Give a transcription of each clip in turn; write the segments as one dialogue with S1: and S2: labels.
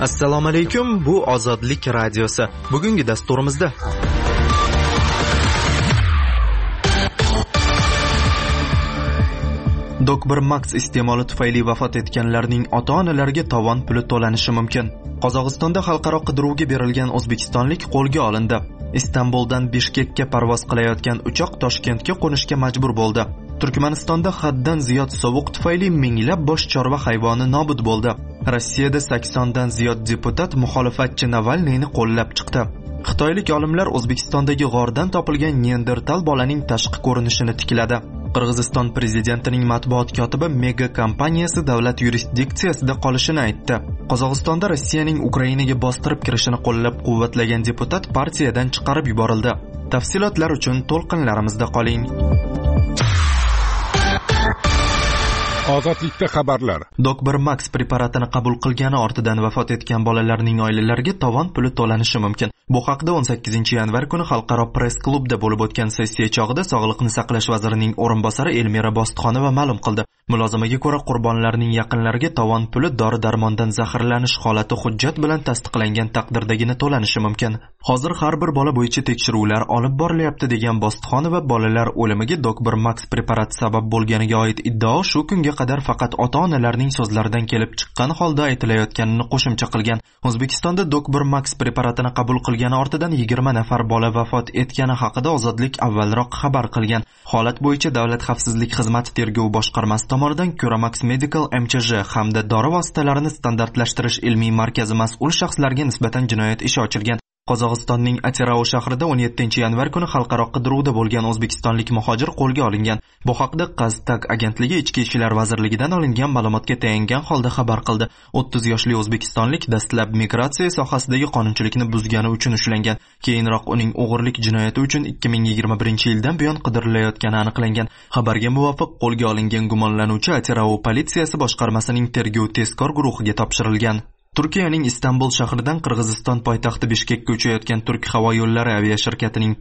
S1: Assalomu alaykum, bu Ozodlik radiosi. Bugungi dasturimizda Dokber Max iste'moli tufayli vafot etganlarning ota-onalariga tovon puli to'lanishi mumkin. Qozog'istonda xalqaro qidiruvga berilgan o'zbekistonlik qo'lga olindi. Istanbuldan Bishkekka parvoz qilayotgan uchoq Toshkentga qo'nishga majbur bo'ldi. Turkmanistonda haddan ziyod sovuq tufayli minglab bosh chorva hayvoni nobud bo'ldi. Rossiyada 80 dan ziyod deputat muxolifatchi Navalniyni qo'llab chiqdi. Xitoylik olimlar O'zbekistondagi g'ordan topilgan Neandertal bolaning tashqi ko'rinishini tikladi. Qirg'iziston prezidentining matbuot kotibi mega kompaniyasi davlat yurisdiksiyasida qolishini aytdi. Qozog'istonda Rossiyaning Ukrainaga bostirib kirishini qo'llab-quvvatlagan deputat partiyadan chiqarib yuborildi. Tafsilotlar uchun to'lqinlarimizda qoling.
S2: Ozodlikda xabarlar.
S1: Dokber Max preparatini qabul qilgani ortidan vafot etgan bolalarning oilalariga tovon puli to'lanishi mumkin. Bu haqda 18-yanvar kuni xalqaro press klubda bo'lib o'tgan sessiya chog'ida Sog'liqni saqlash vazirining o'rinbosari Elmira Bostixonova ma'lum qildi. Mulozimaga ko'ra qurbonlarning yaqinlariga tovon puli dori-darmondan zaharlanish holati hujjat bilan tasdiqlangan taqdirdagina to'lanishi mumkin. Hozir har bir bola bo'yicha tekshiruvlar olib borilyapti degan Bostixonova bolalar o'limiga Dokber Max preparati sabab bo'lganiga oid iddao shu kunga qadar faqat ota-onalarning so'zlaridan kelib chiqqan holda aytilayotganini qo'shimcha qilgan. O'zbekistonda Dokber Max preparatini qabul qilgani ortidan 20 nafar bola vafot etgani haqida Ozodlik avvalroq xabar qilgan. Holat bo'yicha Davlat xavfsizlik xizmati tergov boshqarmasi tomonidan Curamax Medical MChJ hamda dori vositalarini standartlashtirish ilmiy markazi mas'ul shaxslariga nisbatan jinoyat ishi ochilgan. Qozog'istonning Atirau shahrida 17-yanvar kuni xalqaro qidiruvda bo'lgan o'zbekistonlik muhojir qo'lga olingan. Bu haqda Qaztag agentligi Ichki ishlar vazirligidan olingan ma'lumotga tayangan holda xabar qildi. 30 yoshli o'zbekistonlik dastlab migratsiya sohasidagi qonunchilikni buzgani uchun ushlangan. Keyinroq uning o'g'irlik jinoyati uchun 2021-yildan buyon qidirilayotgani aniqlangan. Xabarga muvofiq qo'lga olingan gumonlanuvchi Atirau politsiyasi boshqarmasining tergov-tezkor guruhiga topshirilgan. Turkiyaning Istanbul shahridan Qirg'iziston poytaxti Bishkekka uchayotgan Turk havo yo'llari aviashirkatining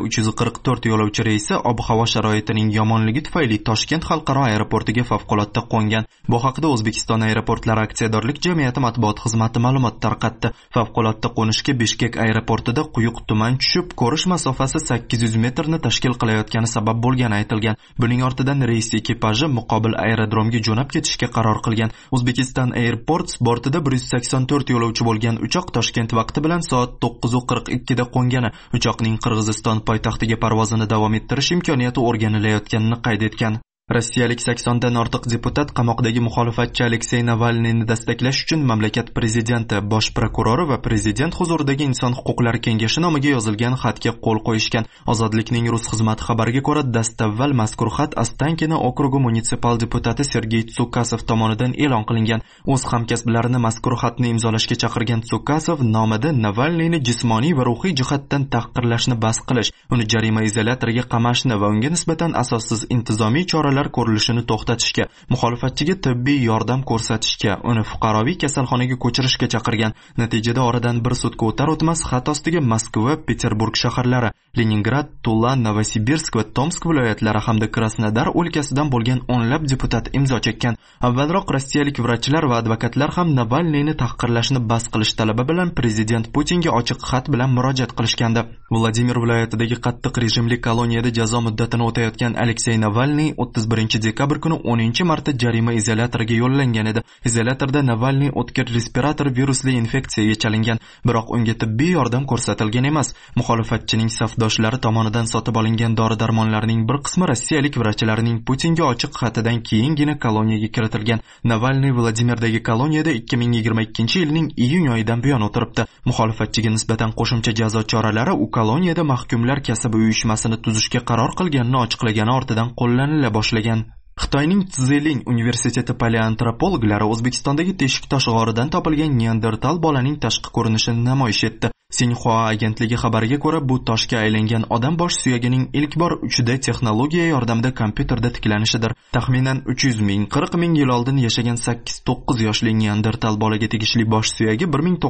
S1: TK-344 yo'lovchi reysi ob-havo sharoitining yomonligi tufayli Toshkent xalqaro aeroportiga favqulodda qo'ngan. Bu haqda O'zbekiston aeroportlari aksiyadorlik jamiyati matbuot xizmati ma'lumot tarqatdi. Favqulodda qo'nishga Bishkek aeroportida quyuq tuman tushib, ko'rish masofasi 800 metrni tashkil qilayotgani sabab bo'lgani aytilgan. Buning ortidan reys ekipaji muqobil aerodromga jo'nab ketishga qaror qilgan. Uzbekistan Airports bortida 184 yo'lovchi bo'lgan uchoq Toshkent vaqti bilan soat 9:42 da qo'ngani. Uchoqning Qirg'iziston poytaxtiga parvozini davom ettirish imkoniyati o'rganilayotganini qayd etgan. Rossiyalik 80 dan ortiq deputat qamoqdagi muxolifatchi Aleksey Navalniyni dastaklash uchun mamlakat prezidenti, bosh prokurori va prezident huzuridagi inson huquqlari kengashi nomiga yozilgan xatga qo'l qo'yishgan. Ozodlikning rus xizmati xabariga ko'ra, dastavval mazkur xat Ostankino okrugi munisipal deputati Sergey Tsukasov tomonidan e'lon qilingan. O'z hamkasblarini mazkur xatni imzolashga chaqirgan Tsukasov nomida Navalniyni jismoniy va ruhiy jihatdan tahqirlashni bas qilish, uni jarima izolyatoriga qamashni va unga nisbatan asossiz intizomiy choralar ko'rilishini to'xtatishga, muxolifatchiga tibbiy yordam ko'rsatishga, uni fuqaroviy kasalxonaga ko'chirishga chaqirgan. Natijada oradan bir sutka o'tar o'tmas xat ostiga Moskva, Peterburg shaharlari, Leningrad, Tula, Novosibirsk va Tomsk viloyatlari hamda Krasnodar o'lkasidan bo'lgan o'nlab deputat imzo chekkan. Avvalroq rossiyalik vrachlar va advokatlar ham Navalniyni tahqirlashni bas qilish talabi bilan prezident Putinga ochiq xat bilan murojaat qilishgandi. Vladimir viloyatidagi qattiq rejimli koloniyada jazo muddatini o'tayotgan Aleksey Navalniy 31-dekabr kuni 10-marta jarima izolyatoriga yo'llangan edi. Izolyatorda Navalniy o'tkir respirator virusli infeksiyaga chalingan, biroq unga tibbiy yordam ko'rsatilgan emas. Muxolifatchining safdoshlari tomonidan sotib olingan dori-darmonlarning bir qismi rossiyalik vrachlarining Putinga ochiq xatidan keyingina koloniyaga kiritilgan. Navalniy Vladimirdagi koloniyada 2022-yilning iyun oyidan buyon o'tiribdi. Muxolifatchiga nisbatan qo'shimcha jazo choralari u koloniyada mahkumlar kasaba uyushmasini tuzishga qaror qilganini ochiqlagani ortidan qo'llanila boshlagan. Xitoyning Tziling universiteti paleoantropologlari O'zbekistondagi Teshiktosh g'oridan topilgan Neandertal bolaning tashqi ko'rinishini namoyish etdi. Xinhua agentligi xabariga ko'ra, bu toshga aylangan odam bosh suyagining ilk bor 3D texnologiya yordamida kompyuterda tiklanishidir. Taxminan 300 ming yil oldin yashagan 8-9 yoshli Neandertal bolaga tegishli bosh suyagi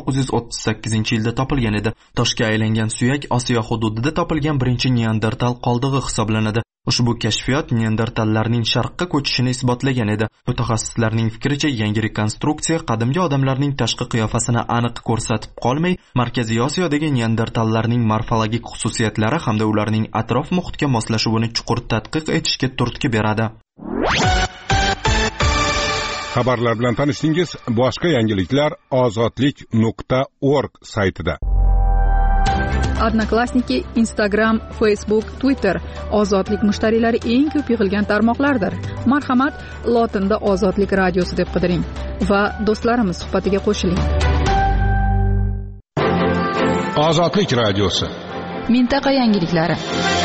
S1: 1938-yilda topilgan edi. Toshga aylangan suyak Osiyo hududida topilgan birinchi Neandertal qoldig'i hisoblanadi. Ushbu kashfiyot neandertallarning sharqqa ko'chishini isbotlagan edi. Mutaxassislarning fikricha, yangi rekonstruksiya qadimgi odamlarning tashqi qiyofasini aniq ko'rsatib qolmay, Markaziy Osiyodagi neandertallarning morfologik xususiyatlari hamda ularning atrof muhitga moslashuvini chuqur tadqiq etishga turtki beradi.
S2: Xabarlar bilan tanishdingiz. Boshqa yangiliklar ozodlik.org saytida.
S3: Odnoklassniki, Instagram, Facebook, Twitter ozodlik mushtariylari eng ko'p yig'ilgan tarmoqlardir. Marhamat, lotinda Ozodlik radiosi deb qidiring va do'stlarimiz suhbatiga qo'shiling.
S2: Ozodlik radiosi.
S3: Mintaqa yangiliklari.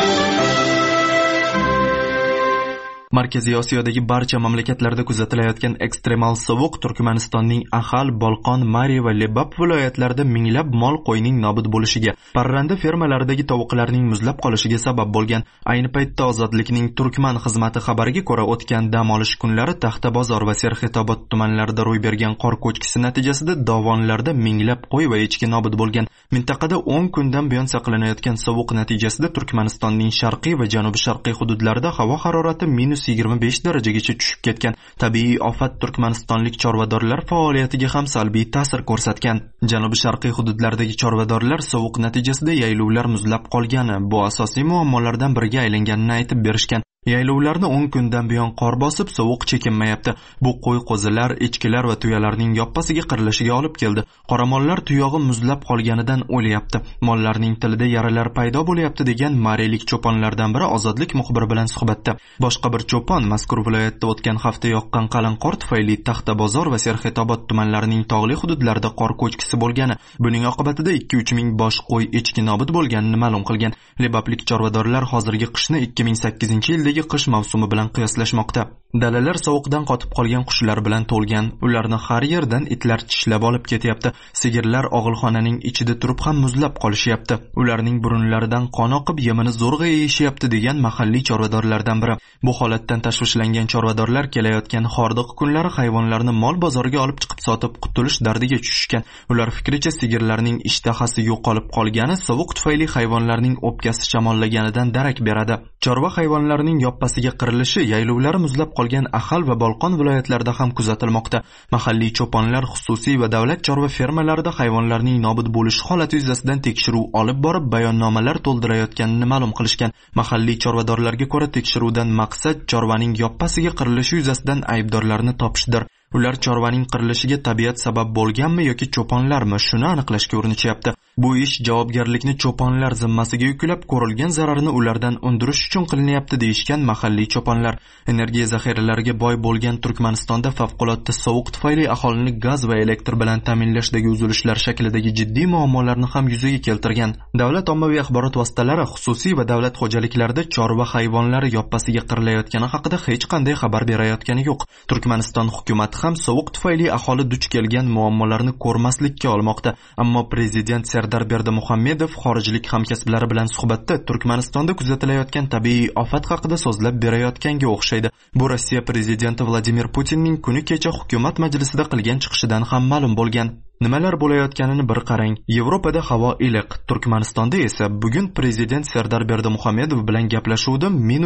S1: Markaziy Osiyodagi barcha mamlakatlarda kuzatilayotgan ekstremal sovuq Turkmanistonning Axal, Bolqon, Mari va Lebap viloyatlarida minglab mol qo'yning nobud bo'lishiga, parranda fermalaridagi tovuqlarning muzlab qolishiga sabab bo'lgan. Ayni paytda Ozodlikning Turkman xizmati xabariga ko'ra, o'tgan dam olish kunlari Taxtabozor va Serxetobod tumanlarida ro'y bergan qor ko'chkisi natijasida dovonlarda minglab qo'y va echki nobud bo'lgan. Mintaqada 10 kundan buyon saqlanayotgan sovuq natijasida Turkmanistonning sharqiy va janubi-sharqiy hududlarida havo harorati -25 darajagacha tushib ketgan. Tabiiy ofat turkmanistonlik chorvadorlar faoliyatiga ham salbiy ta'sir ko'rsatgan. Janubi-sharqiy hududlardagi chorvadorlar sovuq natijasida yaylovlar muzlab qolgani, bu asosiy muammolardan biriga aylanganini aytib berishgan. Yaylovlarni 10 kundan buyon qor bosib, sovuq chekinmayapti. Bu qo'y-qo'zilar, echkilar va tuyalarning yoppasiga qirilishiga olib keldi. Qoramollar tuyog'i muzlab qolganidan o'lyapti. Mollarning tilida yaralar paydo bo'lyapti degan marilik cho'ponlardan biri Ozodlik muxbiri bilan suhbatda. Boshqa bir cho'pon mazkur viloyatda o'tgan hafta yoqqan qalin qor tufayli Taxtabozor va Serxetobod tumanlarining tog'li hududlarida qor ko'chkisi bo'lgani, buning oqibatida 2-3 ming bosh qo'y, echki nobud bo'lganini ma'lum qilgan. Lebaplik chorvadorlar hozirgi qishni 2008-yildagi qish mavsumi bilan qiyoslashmoqda. Dalalar sovuqdan qotib qolgan qushlar bilan to'lgan. Ularni har yerdan itlar tishlab olib ketyapti. Sigirlar og'ilxonaning ichida turib ham muzlab qolishyapti. Ularning burunlaridan qon oqib, yemini zo'rg'a yeyishyapti degan mahalliy chorvadorlardan biri. Bu holatdan tashvishlangan chorvadorlar kelayotgan hordiq kunlari hayvonlarni mol bozoriga olib chiqib sotib qutulish dardiga tushishgan. Ular fikricha, sigirlarning ishtahasi yo'qolib qolgani sovuq tufayli hayvonlarning o'pkasi shamollaganidan darak beradi. Chorva hayvonlarining yoppasiga qirilishi yaylovlari muzlab qolgan Axal va Bolqon viloyatlarida ham kuzatilmoqda. Mahalliy cho'ponlar xususiy va davlat chorva fermalarida hayvonlarning nobud bo'lish holati yuzasidan tekshiruv olib borib, bayonnomalar to'ldirayotganini ma'lum qilishgan. Mahalliy chorvadorlarga ko'ra, tekshiruvdan maqsad chorvaning yoppasiga qirilishi yuzasidan aybdorlarni topishdir. Ular chorvaning qirilishiga tabiat sabab bo'lganmi yoki cho'ponlarmi, shuni aniqlashga urinishyapti. Bu ish javobgarlikni cho'ponlar zimmasiga yuklab, ko'rilgan zararni ulardan undirish uchun qilinyapti deyishgan mahalliy cho'ponlar. Energiya zaxiralariga boy bo'lgan Turkmanistonda favqulodda sovuq tufayli aholini gaz va elektr bilan ta'minlashdagi uzilishlar shaklidagi jiddiy muammolarni ham yuzaga keltirgan. Davlat ommaviy axborot vositalari xususiy va davlat xo'jaliklarida chorva hayvonlari yoppasiga qirilayotgani haqida hech qanday xabar berayotgani yo'q. Turkmaniston hukumati ham sovuq tufayli aholi duch kelgan muammolarni ko'rmaslikka olmoqda. Ammo prezident Sardar Berdimuhamedov xorijlik hamkasblari bilan suhbatda Turkmanistonda kuzatilayotgan tabiiy ofat haqida so'zlab berayotganga o'xshaydi. Bu Rossiya prezidenti Vladimir Putinning kuni kecha hukumat majlisida qilgan chiqishidan ham ma'lum bo'lgan. Nimalar bo'layotganini bir qarang. Yevropada havo iliq, Turkmanistonda esa bugun prezident Sardar Berdimuhamedov bilan gaplashuvda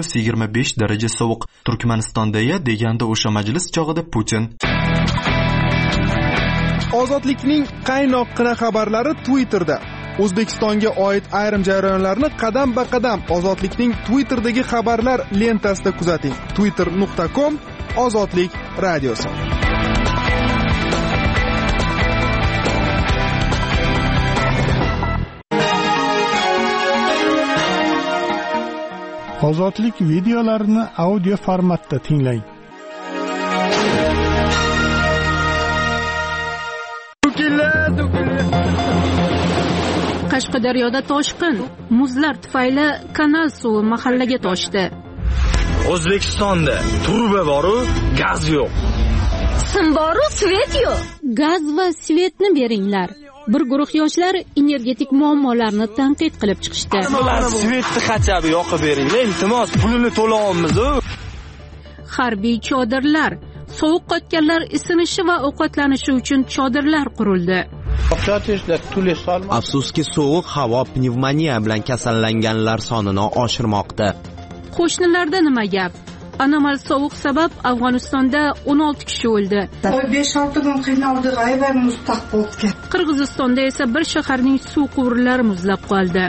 S1: -25 daraja sovuq. Turkmanistonda-ya deganda o'sha majlis chog'ida Putin.
S4: Ozodlikning qaynoqqina xabarlari Twitterda. O'zbekistonga oid ayrim jarayonlarni qadam-ba-qadam Ozodlikning Twitterdagi xabarlar lentasida kuzating. twitter.com Ozodlik radiosi.
S5: Ozodlik videolarini audio formatda tinglang.
S6: Qashqadaryoda toshqin, muzlar tufayli kanal suvi mahallaga toshdi.
S7: O'zbekistonda turba boru, gaz yo'q.
S6: Sim boru, svet yo'q. Gaz va svetni beringlar. Bir guruh yoshlar energetik muammolarni tanqid qilib chiqishdi.
S7: Svetni qachab yoqib beringlar, iltimos, pulini to'layapmiz-ku.
S6: Harbiy chodirlar, sovuq qotganlar isinishi va ovqatlanishi uchun chodirlar qurildi.
S8: Afsuski, sovuq havo pnevmoniya bilan kasallanganlar sonini oshirmoqda.
S6: Qo'shnilarda nima gap? Anomal sovuq sabab Afg'onistonda 16 kishi o'ldi.
S8: 5-6 kun qiynaldik, aybar muztaq bo'ldi.
S6: Qirg'izistonda esa bir shaharning suv quvurlari muzlab qoldi.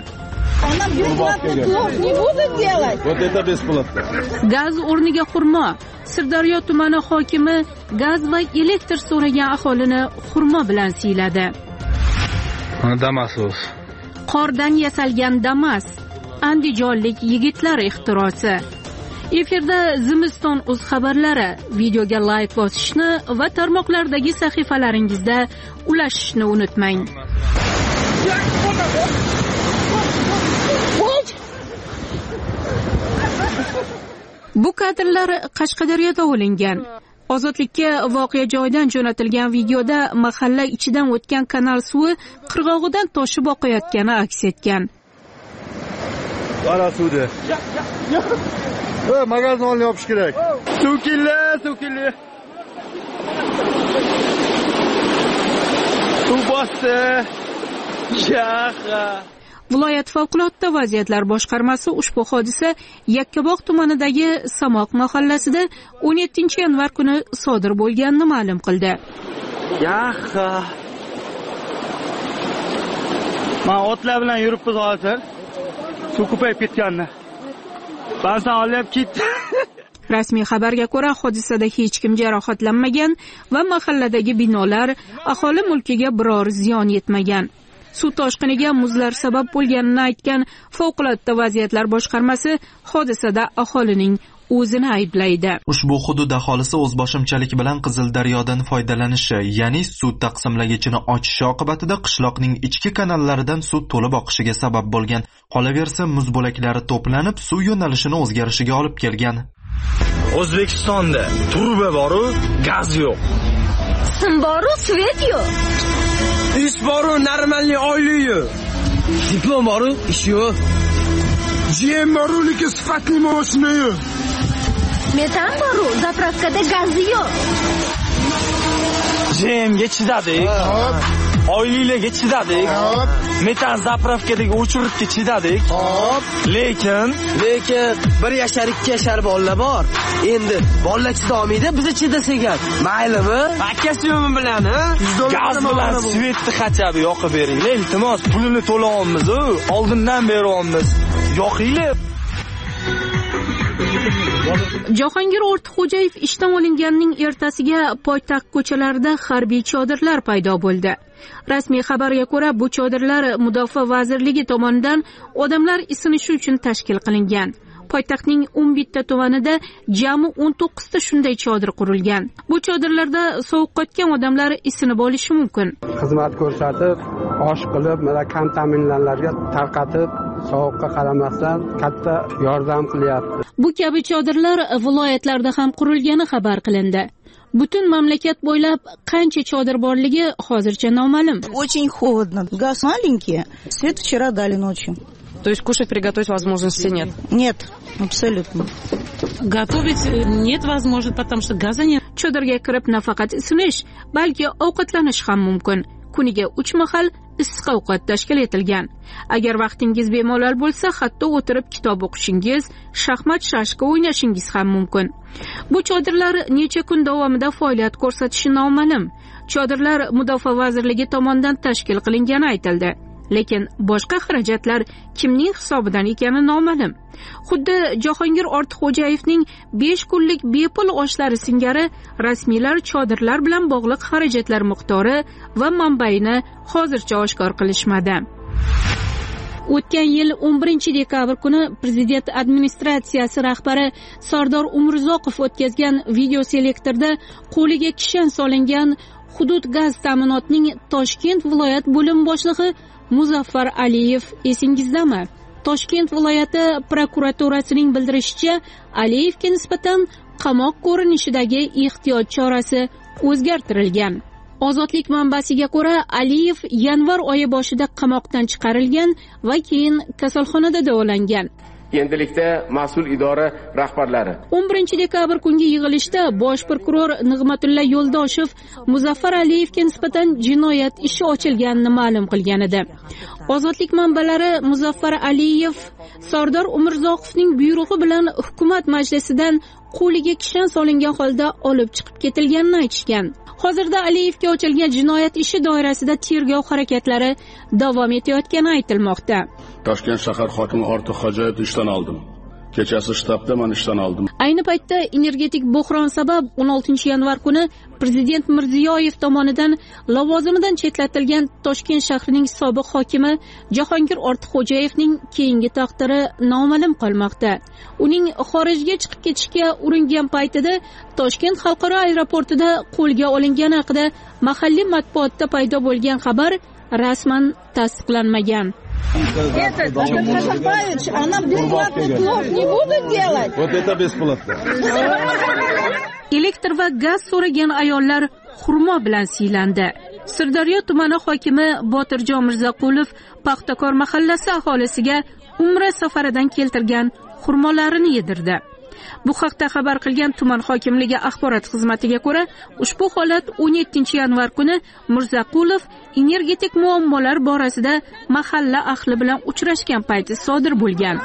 S6: Gaz o'rniga xurmo. Sirdaryo tumani hokimi gaz va elektr so'ragan aholini xurmo bilan siyladi.
S7: Damas.
S6: Qordan yasalgan Damas. Andijonlik yigitlar ixtirosi. Efirda Zimiston o'z xabarlari. Videoga like bosishni va tarmoqlardagi sahifalaringizda ulashishni unutmang. Bu kadrlar Qashqadaryoda olingan. Ozodlikka voqea joyidan jo'natilgan videoda mahalla ichidan o'tgan kanal suvi qirg'og'idan toshib oqayotgani aks etgan.
S9: Qara suvdi. Magazinni yopish kerak. Suv keldi. Suv bosdi. Shaha.
S6: Viloyat favqulodda vaziyatlar boshqarmasi ushbu hodisa Yakkabog' tumanidagi Samoq mahallasida 17-yanvar kuni sodir bo'lganini ma'lum qildi.
S7: Yaha. Men otlar bilan yuribmiz hozir. Suv ko'payib ketganini. Bansan olib ketdi.
S6: Rasmiy xabarga ko'ra, hodisada hech kim jarohatlanmagan va mahalladagi binolar, aholi mulkiga biror ziyon yetmagan. Suv toshqiniga muzlar sabab bo'lganini aytgan favqulodda vaziyatlar boshqarmasi hodisada aholining o'zini ayblaydi.
S1: Ushbu hudud aholisi o'zboshimchalik bilan Qizildaryodan foydalanishi, ya'ni suv taqsimlagichini ochishi oqibatida qishloqning ichki kanallaridan suv to'lib oqishiga sabab bo'lgan. Qolaversa, muz bo'laklari to'planib, suv yo'nalishining o'zgarishiga olib kelgan.
S7: O'zbekistonda turba boru, gaz yo'q.
S6: Sim boru, svet yo'q.
S7: Ish boru, normalniy oylik yo'q. Diplom boru, ish yo'q.
S2: Jim boru, lekin sifatli mashina yo'q.
S6: Metan boru, zapravkada gaz yo'q.
S7: Jimga chidadik. Oyliklarga chidadik. Metan zapravkadagi o'chiribga chidadik. Lekin
S10: 1 yashar 2 yashar bolalar bor. Endi bolalar chidamaydi, biz chidasak ham. Maylimi?
S7: Akasi yo'qmi bilan, gaz bilan svetni xachabi yoqib beringlar. Iltimos, pulini to'layapmiz, oldindan beryapmiz. Yoqinglar.
S6: Jahongir Ortiqxo'jayev ishdan olinganning ertasiga poytaxt ko'chalarida harbiy chodirlar paydo bo'ldi. Rasmiy xabarga ko'ra, bu chodirlar Mudofaa vazirligi tomonidan odamlar isinishi uchun tashkil qilingan. Poytaxtning 11 ta tumanida jami 19 ta shunday chodir qurilgan. Bu chodirlarda sovuq qotgan odamlar isinib olishi mumkin.
S11: Xizmat ko'rsatib, osh qilib, mana kam ta'minlanlarga tarqatib, sovuqqa qaramasdan katta yordam qilyapti.
S6: Bu kabi chodirlar viloyatlarda ham qurilgani xabar qilindi. Butun mamlakat bo'ylab qancha chodir borligi hozircha noma'lum.
S12: Очень холодно. Газ маленький. Свет вчера дали ночью.
S13: То есть кушать приготовить возможности нет?
S12: Нет, абсолютно.
S13: Готовить нет возможности, потому что газа нет.
S6: Chodirga kirib nafaqat isinish, balki ovqatlanish ham mumkin. Kuniga 3 mahal issiq ovqat tashkil etilgan. Agar vaqtingiz bemalol bo'lsa, hatto o'tirib kitob o'qishingiz, shaxmat shashka o'ynashingiz ham mumkin. Bu chodirlar necha kun davomida faoliyat ko'rsatishi noma'lum. Chodirlar Mudofaa vazirligi tomonidan tashkil qilingani aytildi. Lekin boshqa xarajatlar kimning hisobidan ekani noma'lum. Xuddi Jahongir Ortiqxo'jayevning 5 kunlik bepul oshlari singari rasmiylar chodirlar bilan bog'liq xarajatlar miqdori va manbaini hozircha oshkor qilishmadi. O'tgan yil 11 dekabr kuni prezident administratsiyasi rahbari Sardor Umurzoqov o'tkazgan video selektorda qo'liga kishan solingan hudud gaz ta'minotining Toshkent viloyat bo'lim boshlig'i Muzaffar Aliyev esingizdami? Toshkent viloyati prokuraturasining bildirishicha, Aliyevga nisbatan qamoq ko'rinishidagi ehtiyot chorasi o'zgartirilgan. Ozodlik manbasiga ko'ra, Aliyev yanvar oyi boshida qamoqdan chiqarilgan va keyin kasalxonada davolangan.
S9: endilikda mas'ul idora rahbarlari
S6: 11 dekabr kungi yig'ilishda bosh prokuror Nig'matulla Yo'ldoshev Muzaffar Aliyevga nisbatan jinoyat ishi ochilganini ma'lum qilgan edi. Ozodlik manbalari Muzaffar Aliyev Sardor Umurzoqovning buyrug'i bilan hukumat majlisidan qo'liga kishan solingan holda olib chiqib ketilganini aytishgan. Hozirda Aliyevga ochilgan jinoyat ishi doirasida tergov harakatlari davom etayotgani aytilmoqda.
S14: Toshkent shahar hokimi Ortiq Xo'jayevni ishdan oldim. Kechasi shtabda men ishdan oldim.
S6: Ayni paytda energetik buhron sabab 16 yanvar kuni Prezident Mirziyoyev tomonidan lavozimidan chetlatilgan Toshkent shahrining sobiq hokimi Jahongir Ortiqxo'jayevning keyingi taqdiri noma'lum qolmoqda. Uning xorijga chiqib ketishga uringan paytida Toshkent xalqaro aeroportida qo'lga olingani haqida mahalliy matbuotda paydo bo'lgan xabar rasman tasdiqlanmagan.
S12: Она бесплатный плов не будет делать.
S14: Вот это бесплатно.
S6: Elektr va gaz so'ragan ayollar xurmo bilan siylandi. Sirdaryo tumani hokimi Botirjon Mirzaqulov Paxtakor mahallasi aholisiga Umra safaridan keltirgan xurmolarini yedirdi. Bu haqda xabar qilgan tuman hokimligi axborot xizmatiga ko'ra, ushbu holat 17 yanvar kuni Mirzaqulov energetik muammolar borasida mahalla ahli bilan uchrashgan payti sodir bo'lgan.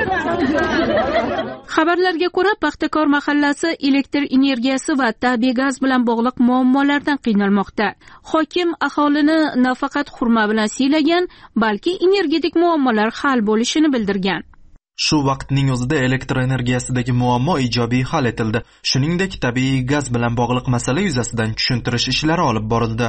S6: Xabarlarga ko'ra, Paxtakor mahallasi elektr energiyasi va tabiiy gaz bilan bog'liq muammolardan qiynalmoqda. Hokim aholini nafaqat xurmo bilan siylagan, balki energetik muammolar hal bo'lishini bildirgan.
S1: Shu vaqtning o'zida elektr energiyasidagi muammo ijobiy hal etildi. Shuningdek, tabiiy gaz bilan bog'liq masala yuzasidan tushuntirish ishlari olib borildi.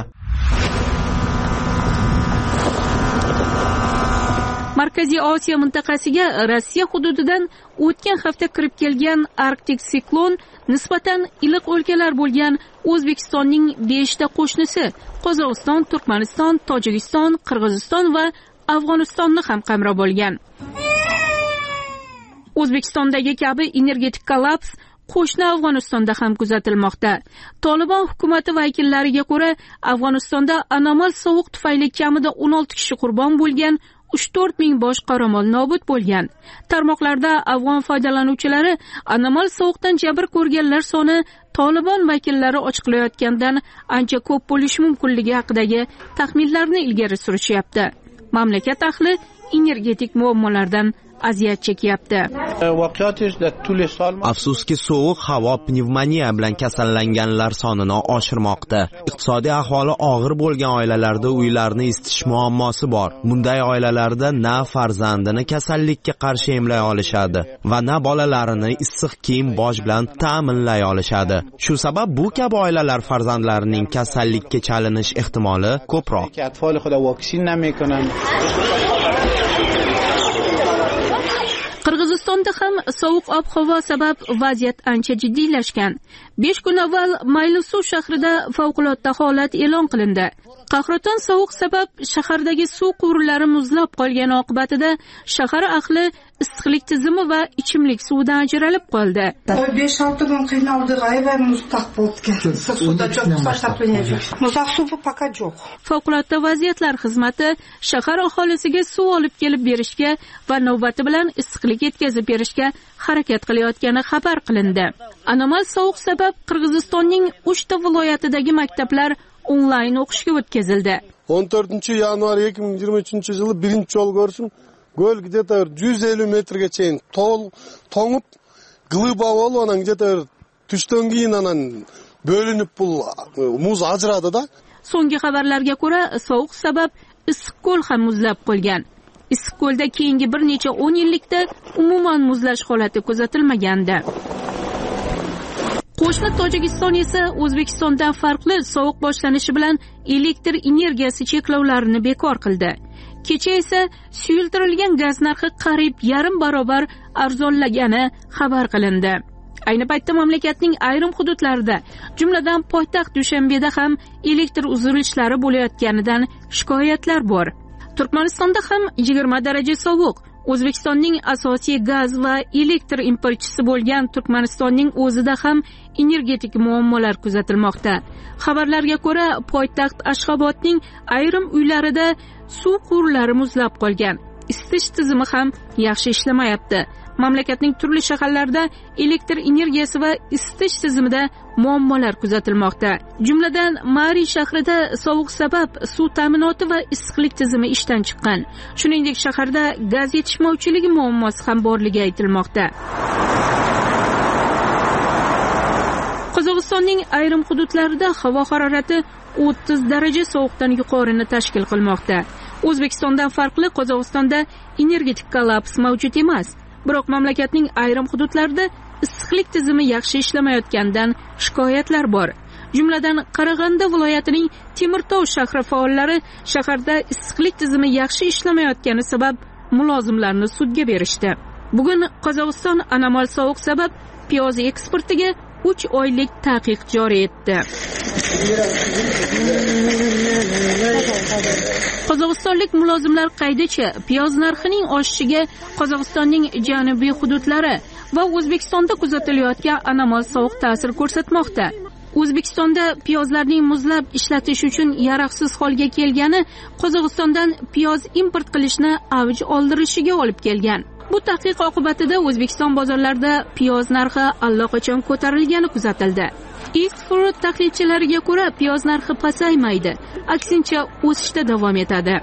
S6: Markaziy Osiyo mintaqasiga Rossiya hududidan o'tgan hafta kirib kelgan Arktik siklon nisbatan iliq o'lkalar bo'lgan O'zbekistonning 5 ta qo'shnisi Qozog'iston, Turkmaniston, Tojikiston, Qirg'iziston va Afg'onistonni ham qamrab olgan. O'zbekistondagi kabi energetik kollaps qo'shni Afg'onistonda ham kuzatilmoqda. Tolibon hukumati vakillariga ko'ra, Afg'onistonda anomal sovuq tufayli kamida 16 kishi qurbon bo'lgan, 3-4 ming bosh qoramol nobud bo'lgan. Tarmoqlarda afg'on foydalanuvchilari anomal sovuqdan jabr ko'rganlar soni Tolibon vakillari ochiqlayotgandan ancha ko'p bo'lishi mumkinligi haqidagi taxminlarni ilgari surishyapti. Mamlakat ahli energetik muammolardan aziyat chekyapti.
S15: Afsuski, sovuq havo pnevmoniya bilan kasallanganlar sonini oshirmoqda. Iqtisodiy ahvoli og'ir bo'lgan oilalarda uylarni isitish muammosi bor. Bunday oilalarda na farzandini kasallikka qarshi emlay olishadi va na bolalarini issiq kiyim bosh bilan ta'minlay olishadi. Shu sabab bu kabi oilalar farzandlarining kasallikka chalinish ehtimoli ko'proq.
S6: Qirg'izistonda ham sovuq ob-havo sabab vaziyat ancha jiddiylashgan. 5 kun avval Maylisuv shahrida favqulodda holat e'lon qilindi. Qahraton sovuq sabab shahardagi suv quvurlari muzlab qolgani oqibatida shahar ahli issiqlik tizimi va ichimlik suvidan ajralib qoldi.
S8: 5-6 kun qiynaldik, ayvay muztaq bo'lgan. Suvda jo'q tashlab muztaq suvi faqat jo'q.
S6: Favqulodda vaziyatlar xizmati shahar aholisiga suv olib kelib berishga va navbati bilan issiqlik yetkazib berishga harakat qilayotgani xabar qilindi. Anomal sovuq sabab Qirg'izistonning 3 ta viloyatidagi maktablar onlayn o'qishga o'tkazildi.
S16: 14-yanvar 2023-yili birinchi yo'l ko'rishim göl где-то 150 metrga chayin to'ngib glıba bo'lib, anan где-то tushdan keyin anan bo'linib muz ajradi-da.
S6: So'nggi xabarlarga ko'ra, sovuq sabab Issiqko'l ham muzlab qolgan. Issiqko'lda keyingi bir necha 10 yillikda umuman muzlash holati kuzatilmagandi. Qo'shni Tojikiston esa O'zbekistondan farqli sovuq boshlanishi bilan elektr energiyasi cheklovlarini bekor qildi. Kecha esa suyultirilgan gaz narxi qariyb yarim barobar arzonlagani xabar qilindi. Ayni paytda mamlakatning ayrim hududlarida, jumladan poytaxt Dushanbeda ham elektr uzilishlari bo'layotganidan shikoyatlar bor. Turkmanistonda ham 20 daraja sovuq. O'zbekistonning asosiy gaz va elektr importchisi bo'lgan Turkmanistonning o'zida ham energetik muammolar kuzatilmoqda. Xabarlarga ko'ra, poytaxt Ashxobodning ayrim uylarida suv quvurlari muzlab qolgan. Isitish tizimi ham yaxshi ishlamayapti. Mamlakatning turli shaharlarida elektr energiyasi va isitish tizimida muammolar kuzatilmoqda. Jumladan, Mari shahrida sovuq sabab suv ta'minoti va issiqlik tizimi ishdan chiqqan. Shuningdek, shaharda gaz yetishmovchiligi muammosi ham borligi aytilmoqda. Qozog'istonning ayrim hududlarida havo harorati 30 daraja sovuqdan yuqorini tashkil qilmoqda. O'zbekistondan farqli Qozog'istonda energetik kollaps mavjud emas. Biroq mamlakatning ayrim hududlarida issiqlik tizimi yaxshi ishlamayotganidan shikoyatlar bor. Jumladan, Qarag'anda viloyatining Temirtov shahri faollari shaharda issiqlik tizimi yaxshi ishlamayotgani sabab mulozimlarni sudga berishdi. Bugun Qozog'iston anomal sovuq sabab piyoz eksportiga 3 oylik taqiq joriy etdi. Qozog'istonlik mulozimlar qaydicha piyoz narxining oshishiga Qozog'istonning janubiy hududlari va O'zbekistonda kuzatilayotgan anomal sovuq ta'sir ko'rsatmoqda. O'zbekistonda piyozlarning muzlab ishlatish uchun yaroqsiz holga kelgani Qozog'istondan piyoz import qilishni avj oldirishiga olib kelgan. Bu taqiq oqibatida O'zbekiston bozorlarida piyoz narxi allaqachon ko'tarilgani kuzatildi. Export tahlilchilariga ko'ra, piyoz narxi pasaymaydi, aksincha o'sishda davom etadi.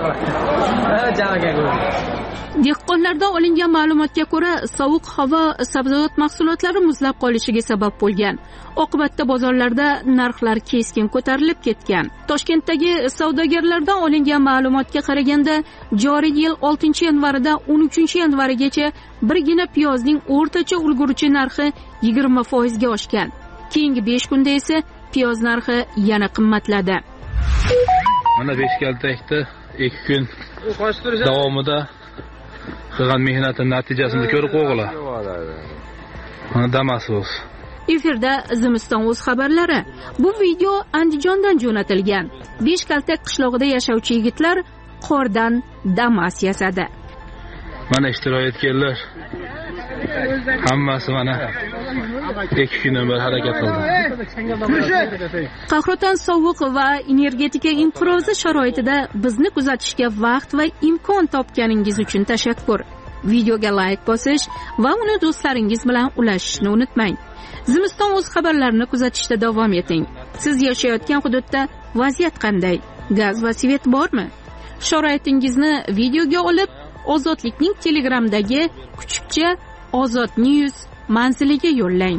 S6: Dehqonlardan olingan ma'lumotga ko'ra, sovuq havo sabzavot mahsulotlari muzlab qolishiga sabab bo'lgan. Oqibatda bozorlarda narxlar keskin ko'tarilib ketgan. Toshkentdagi savdogarlardan olingan ma'lumotga qaraganda, joriy yil 6-yanvaridan 13-yanvarigacha birgina piyozning o'rtacha ulguruvchi narxi 20% ga oshgan. Keyingi 5 kunda esa piyoz narxi yana qimmatladi.
S17: Mana 5 kaltakda 2 kun davomida qilgan mehnatning natijasini ko'rib qo'yinglar. Mana Damas'us.
S6: Efirda Zimiston o'z xabarlari. Bu video Andijondan jo'natilgan. 5 kaltak qishlog'ida yashovchi yigitlar qordan Damas yasadi.
S17: Mana ishtirok etganlar hammasi mana 2 kundan beri harakat qildi.
S6: Qahraton sovuq va energetika inqirozi sharoitida bizni kuzatishga vaqt va imkon topganingiz uchun tashakkur. Videoga like bosish va uni do'stlaringiz bilan ulashishni unutmang. Zimiston o'z xabarlarini kuzatishda davom eting. Siz yashayotgan hududda vaziyat qanday? Gaz va svet bormi? Sharoitingizni videoga olib, Ozodlikning Telegramdagi kuchukcha Ozod News manziliga yo'llang.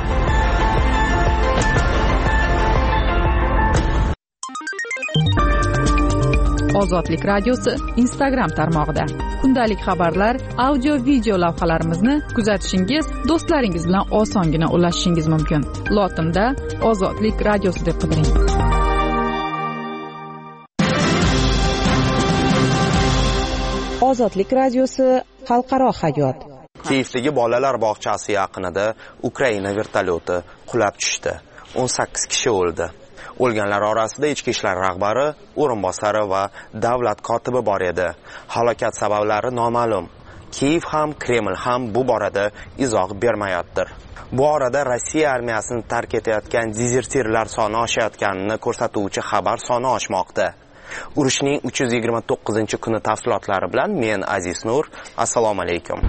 S3: Ozodlik radiosi Instagram tarmog'ida. Kundalik xabarlar, audio video lavhalarimizni kuzatishingiz, do'stlaringiz bilan osongina ulashishingiz mumkin. Lotinda Ozodlik radiosi deb qidiring.
S18: Ozodlik radiosi xalqaro hayot.
S15: Kiyevdagi bolalar bog'chasi yaqinida Ukraina vertolyoti qulab tushdi. 18 kishi o'ldi. O'lganlar orasida ichki ishlar rahbari, o'rinbosari va davlat kotibi bor edi. Halokat sabablari noma'lum. Kiyev ham, Kreml ham bu borada izoh bermayaptir. Bu orada Rossiya armiyasini tark etayotgan dezertirlar soni oshayotganini ko'rsatuvchi xabar soni oshmoqda. Urushning 329-kuni tafsilotlari bilan men Aziz Nur. Assalomu alaykum.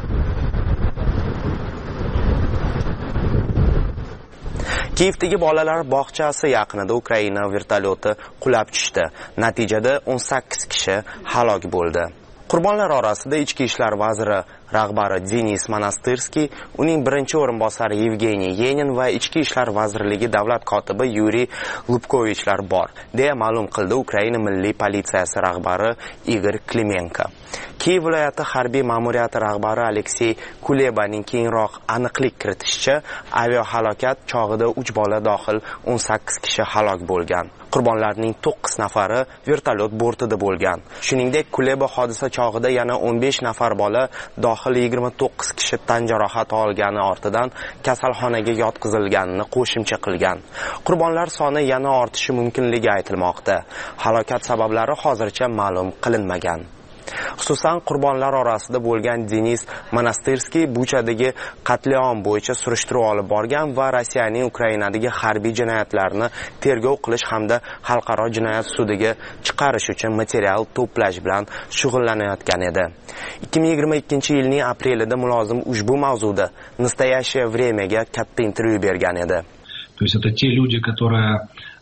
S15: Kiyevdagi bolalar bog'chasi yaqinida Ukraina vertolyoti qulab tushdi. Natijada 18 kishi halok bo'ldi. Qurbonlar orasida ichki ishlar vaziri rahbari Denis Monastirskiy, uning birinchi o'rinbosari Yevgeniy Yenin va ichki ishlar vazirligi davlat kotibi Yuriy Lubkovichlar bor, deya ma'lum qildi Ukraina milliy politsiyasi rahbari Igor Klimenko. Kiyev viloyati harbiy ma'muriyati rahbari Aleksey Kulebaning keyinroq aniqlik kiritishicha, aviahalokat chog'ida 3 bola dohil 18 kishi halok bo'lgan. Qurbonlarning 9 nafari vertolyot bortida bo'lgan. Shuningdek, Kuleba hodisa chog'ida yana 15 nafar bola dohil 29 kishi tan jarohati olgani ortidan kasalxonaga yotqizilganini qo'shimcha qilgan. Qurbonlar soni yana ortishi mumkinligi aytilmoqda. Halokat sabablari hozircha ma'lum qilinmagan. Xususan, qurbonlar orasida bo'lgan Denis Monastirskiy Buchadagi qatliam bo'yicha surishtiruv olib borgan va Rossiyaning Ukrainadagi harbiy jinoyatlarni tergov qilish hamda xalqaro jinoyat sudiga chiqarish uchun material to'plash bilan shug'ullanayotgan edi. 2022-yilning aprelida mulozim ushbu mavzuda Nastoящее времяga katta intervyu bergan edi.
S19: То есть это те люди, которые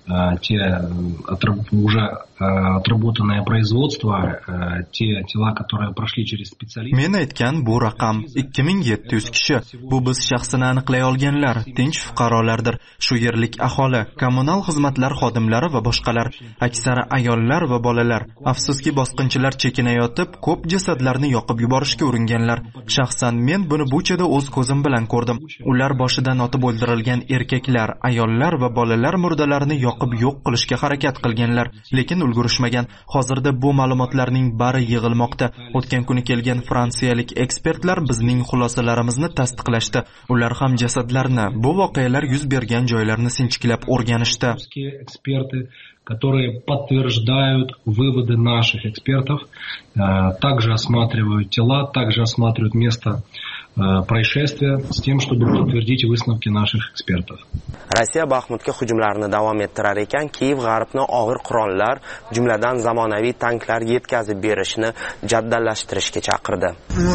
S19: уже отработанное производство, те тела, которые прошли через специалистов.
S1: Men aytgan bu raqam 2700 kishi. Bu biz shaxsini aniqlay olganlar, tinch fuqarolardir. Shu yerlik aholi, kommunal xizmatlar xodimlari va boshqalar, aksari ayollar va bolalar. Afsuski bosqinchilar chekinayotib, ko'p jasadlarni yoqib yuborishga uringanlar. Shaxsan men buni Buchada o'z ko'zim bilan ko'rdim. Ular boshidan otib o'ldirilgan erkaklar, ayollar va bolalar murdalarini yoqib yo'q qilishga harakat qilganlar, lekin ulgurishmagan. Hozirda bu ma'lumotlarning bari yig'ilmoqda. O'tgan kuni kelgan fransiyalik ekspertlar bizning xulosalarimizni tasdiqlashdi. Ular ham jasadlarni, bu voqealar yuz bergan joylarni sinchiklab o'rganishdi.
S19: Которые подтверждают выводы наших экспертов, также осматривают тела, также осматривают место происшествия с тем, чтобы подтвердить высновки наших экспертов.
S15: Rossiya Baxmutga hujumlarni davom ettirar ekan, Kiyev g'arbni og'ir qurollar, jumladan zamonaviy tanklar yetkazib berishni jaddallashtirishga chaqirdi.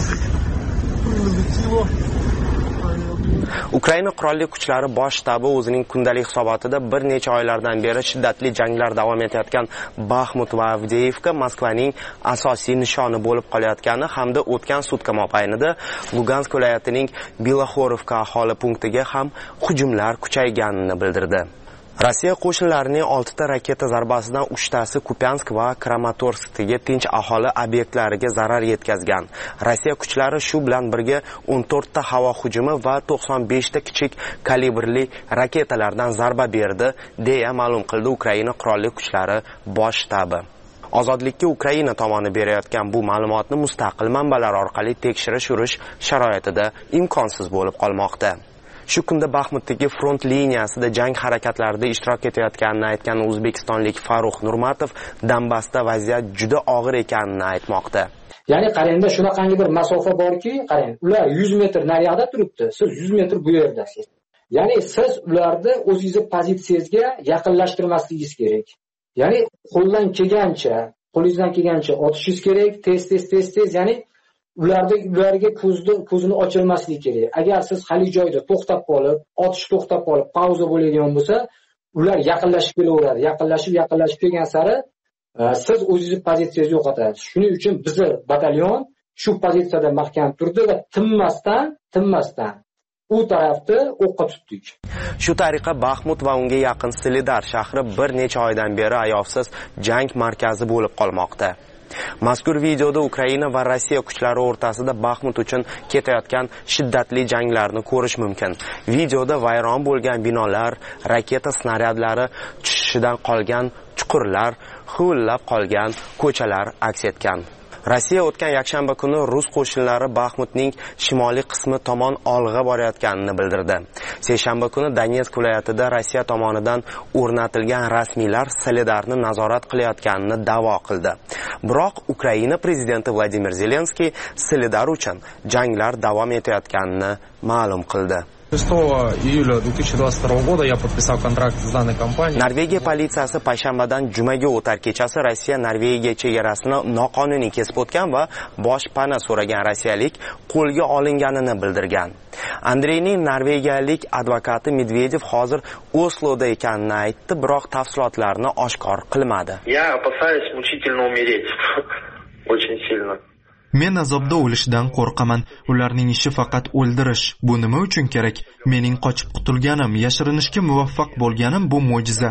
S15: Ukraina qurolli kuchlari bosh shtabi o'zining kundalik hisobotida bir necha oylardan beri shiddatli janglar davom etayotgan Baxmut va Avdeyevka Moskvaning asosiy nishoni bo'lib qolayotgani hamda o'tgan sutka mobaynida Lugansk viloyatining Bilaxorovka aholi punktiga ham hujumlar kuchayganini bildirdi. Rossiya qo'shinlarining 6 ta raketa zarbasidan 3 tasi Kupiansk va Kramatorskdagi tinch aholi obyektlariga zarar yetkazgan. Rossiya kuchlari shu bilan birga 14 ta havo hujumi va 95 ta kichik kalibrli raketalardan zarba berdi, deya ma'lum qildi Ukraina qurolli kuchlari bosh shtabi. Ozodlikka Ukraina tomoni berayotgan bu ma'lumotni mustaqil manbalar orqali tekshirish urish sharoitida imkonsiz bo'lib qolmoqda. Shu kunda Baxmutdagi front liniyasida jang harakatlarida ishtirok etayotganini aytgan o'zbekistonlik Farruh Nurmatov Donbassda vaziyat juda og'ir ekanini aytmoqda.
S20: Ya'ni qarangda shunaqangi bir masofa borki, qarang, ular 100 metr naryoqda turibdi, siz 100 metr bu yerdasiz. Ya'ni siz ularni o'zingizning pozitsiyangizga yaqinlashtirmasligingiz kerak. Ya'ni qo'lingizdan kelgancha otishingiz kerak, tez, ya'ni ularga ko'zini ochirmaslik kerak. Agar siz hali joyda to'xtab qolib, pauza bo'ladigan bo'lsa, ular yaqinlashib kelaveradi. Yaqinlashib kelgan sari siz o'zingizni pozitsiyangizni yo'qotasiz. Shuning uchun bizning batalyon shu pozitsiyada mahkam turdi va tinmasdan u tarafni o'qqa tutdik.
S15: Shu tariqa Baxmut va unga yaqin Solidar shahri bir necha oydan beri ayovsiz jang markazi bo'lib qolmoqda. Mazkur videoda Ukraina va Rossiya kuchlari o'rtasida Baxmut uchun ketayotgan shiddatli janglarni ko'rish mumkin. Videoda vayron bo'lgan binolar, raketa snaryadlari tushishidan qolgan chuqurlar, huvillab qolgan ko'chalar aks etgan. Rossiya o'tgan yakshanba kuni rus qo'shinlari Baxmutning shimoliy qismi tomon olg'a borayotganini bildirdi. Seshanba kuni Donetsk viloyatida Rossiya tomonidan o'rnatilgan rasmiylar Solidarni nazorat qilayotganini da'vo qildi. Biroq Ukraina prezidenti Vladimir Zelenskiy Solidar uchun janglar davom etayotganini ma'lum qildi.
S21: 6 июля 2022 года я подписал контракт с данной компанией.
S15: Norvegiya politsiyasi payshanbadan jumaga o'tar kechasi Rossiya Norvegiya chegarasini noqonuniy kesib o'tgan va boshpana so'ragan rossiyalik qo'lga olinganini bildirgan. Andreyning norvegiyalik advokati Medvedev hozir Osloda ekanini aytdi, biroq tafsilotlarni oshkor qilmadi.
S22: Я опасаюсь мучительно умереть. Очень сильно.
S1: Men azobda o'lishdan qo'rqaman. Ularning ishi faqat o'ldirish. Bu nima uchun kerak? Mening qochib qutulganim, yashirinishga muvaffaq bo'lganim bu mo'jiza.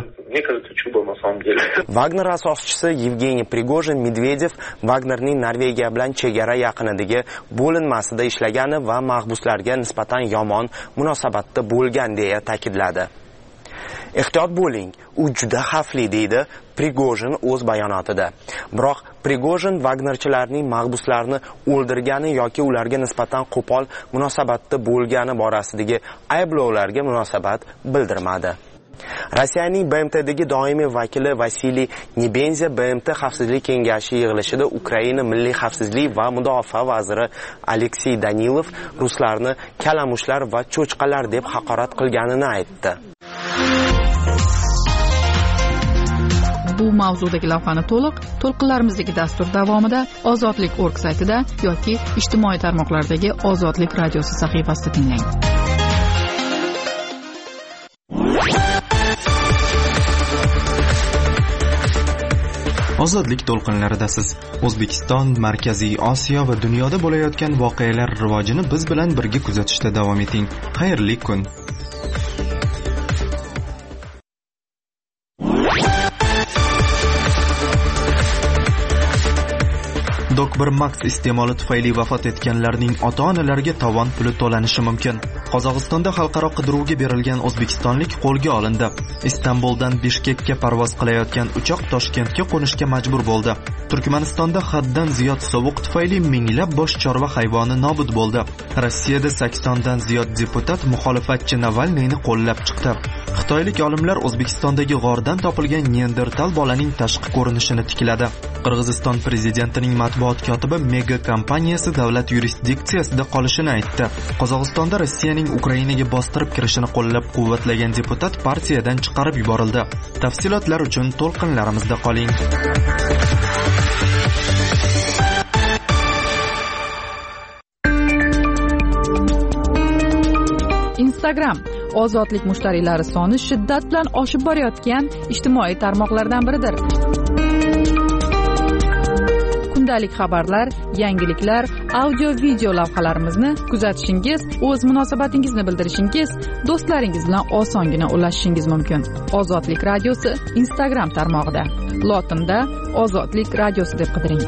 S15: Wagner asoschisi Yevgeniy Prigozhin Medvedev Wagnerning Norvegiya bilan chegara yaqinidagi bo'linmasida ishlagani va mahbuslarga nisbatan yomon munosabatda bo'lgan deya ta'kidladi. Ehtiyot bo'ling, u juda xavfli, deydi Prigozhin o'z bayonotida. Biroq Prigozhin Wagnerchilarning mahbuslarni o'ldirgani yoki ularga nisbatan qo'pol munosabatda bo'lgani borasidagi ayblovlarga munosabat bildirmadi. Rossiyaning BMTdagi doimiy vakili Vasiliy Nebenzia BMT xavfsizlik kengashi yig'ilishida Ukraina milliy xavfsizlik va mudofaa vaziri Aleksey Danilov ruslarni kalamushlar va cho'chqalar deb haqorat qilganini aytdi.
S3: Bu mavzudagi lavhani to'lqinlarimizdagi dastur davomida Ozodlik.org saytida yoki ijtimoiy tarmoqlardagi Ozodlik radiosi sahifasida tinglang.
S1: Ozodlik to'lqinlaridasiz. O'zbekiston, Markaziy Osiyo va dunyoda bo'layotgan voqealar rivojini biz bilan birga kuzatishda davom eting. Xayrli kun. Dok1 Max iste'moli tufayli vafot etganlarning ota-onalariga tovon puli to'lanishi mumkin. Qozog'istonda xalqaro qidiruvga berilgan o'zbekistonlik qo'lga olindi. Istanbuldan Bishkekka parvoz qilayotgan uchoq Toshkentga qo'nishga majbur bo'ldi. Turkmanistonda haddan ziyod sovuq tufayli minglab bosh chorva hayvoni nobud bo'ldi. Rossiyada 80 dan ziyod deputat muxolifatchi Navalniyni qo'llab chiqdi. Xitoylik olimlar O'zbekistondagi g'ordan topilgan Neandertal bolaning tashqi ko'rinishini tikladi. Qirg'iziston prezidentining matbuot kotibi mega kompaniyasi davlat yurisdiksiyasida qolishini aytdi. Qozog'istonda Rossiyaning Ukrainaga bostirib kirishini qo'llab-quvvatlagan deputat partiyadan chiqarib yuborildi. Tafsilotlar uchun to'lqinlarimizda qoling.
S3: Instagram ozodlik mushtariylari soni shiddat bilan oshib borayotgan ijtimoiy tarmoqlardan biridir. Kundalik xabarlar, yangiliklar, audio-video lavhalarimizni kuzatishingiz, o'z munosabatingizni bildirishingiz, do'stlaringiz bilan osongina ulashishingiz mumkin. Ozodlik radiosi Instagram tarmog'ida. Lotinda Ozodlik radiosi deb qidiring.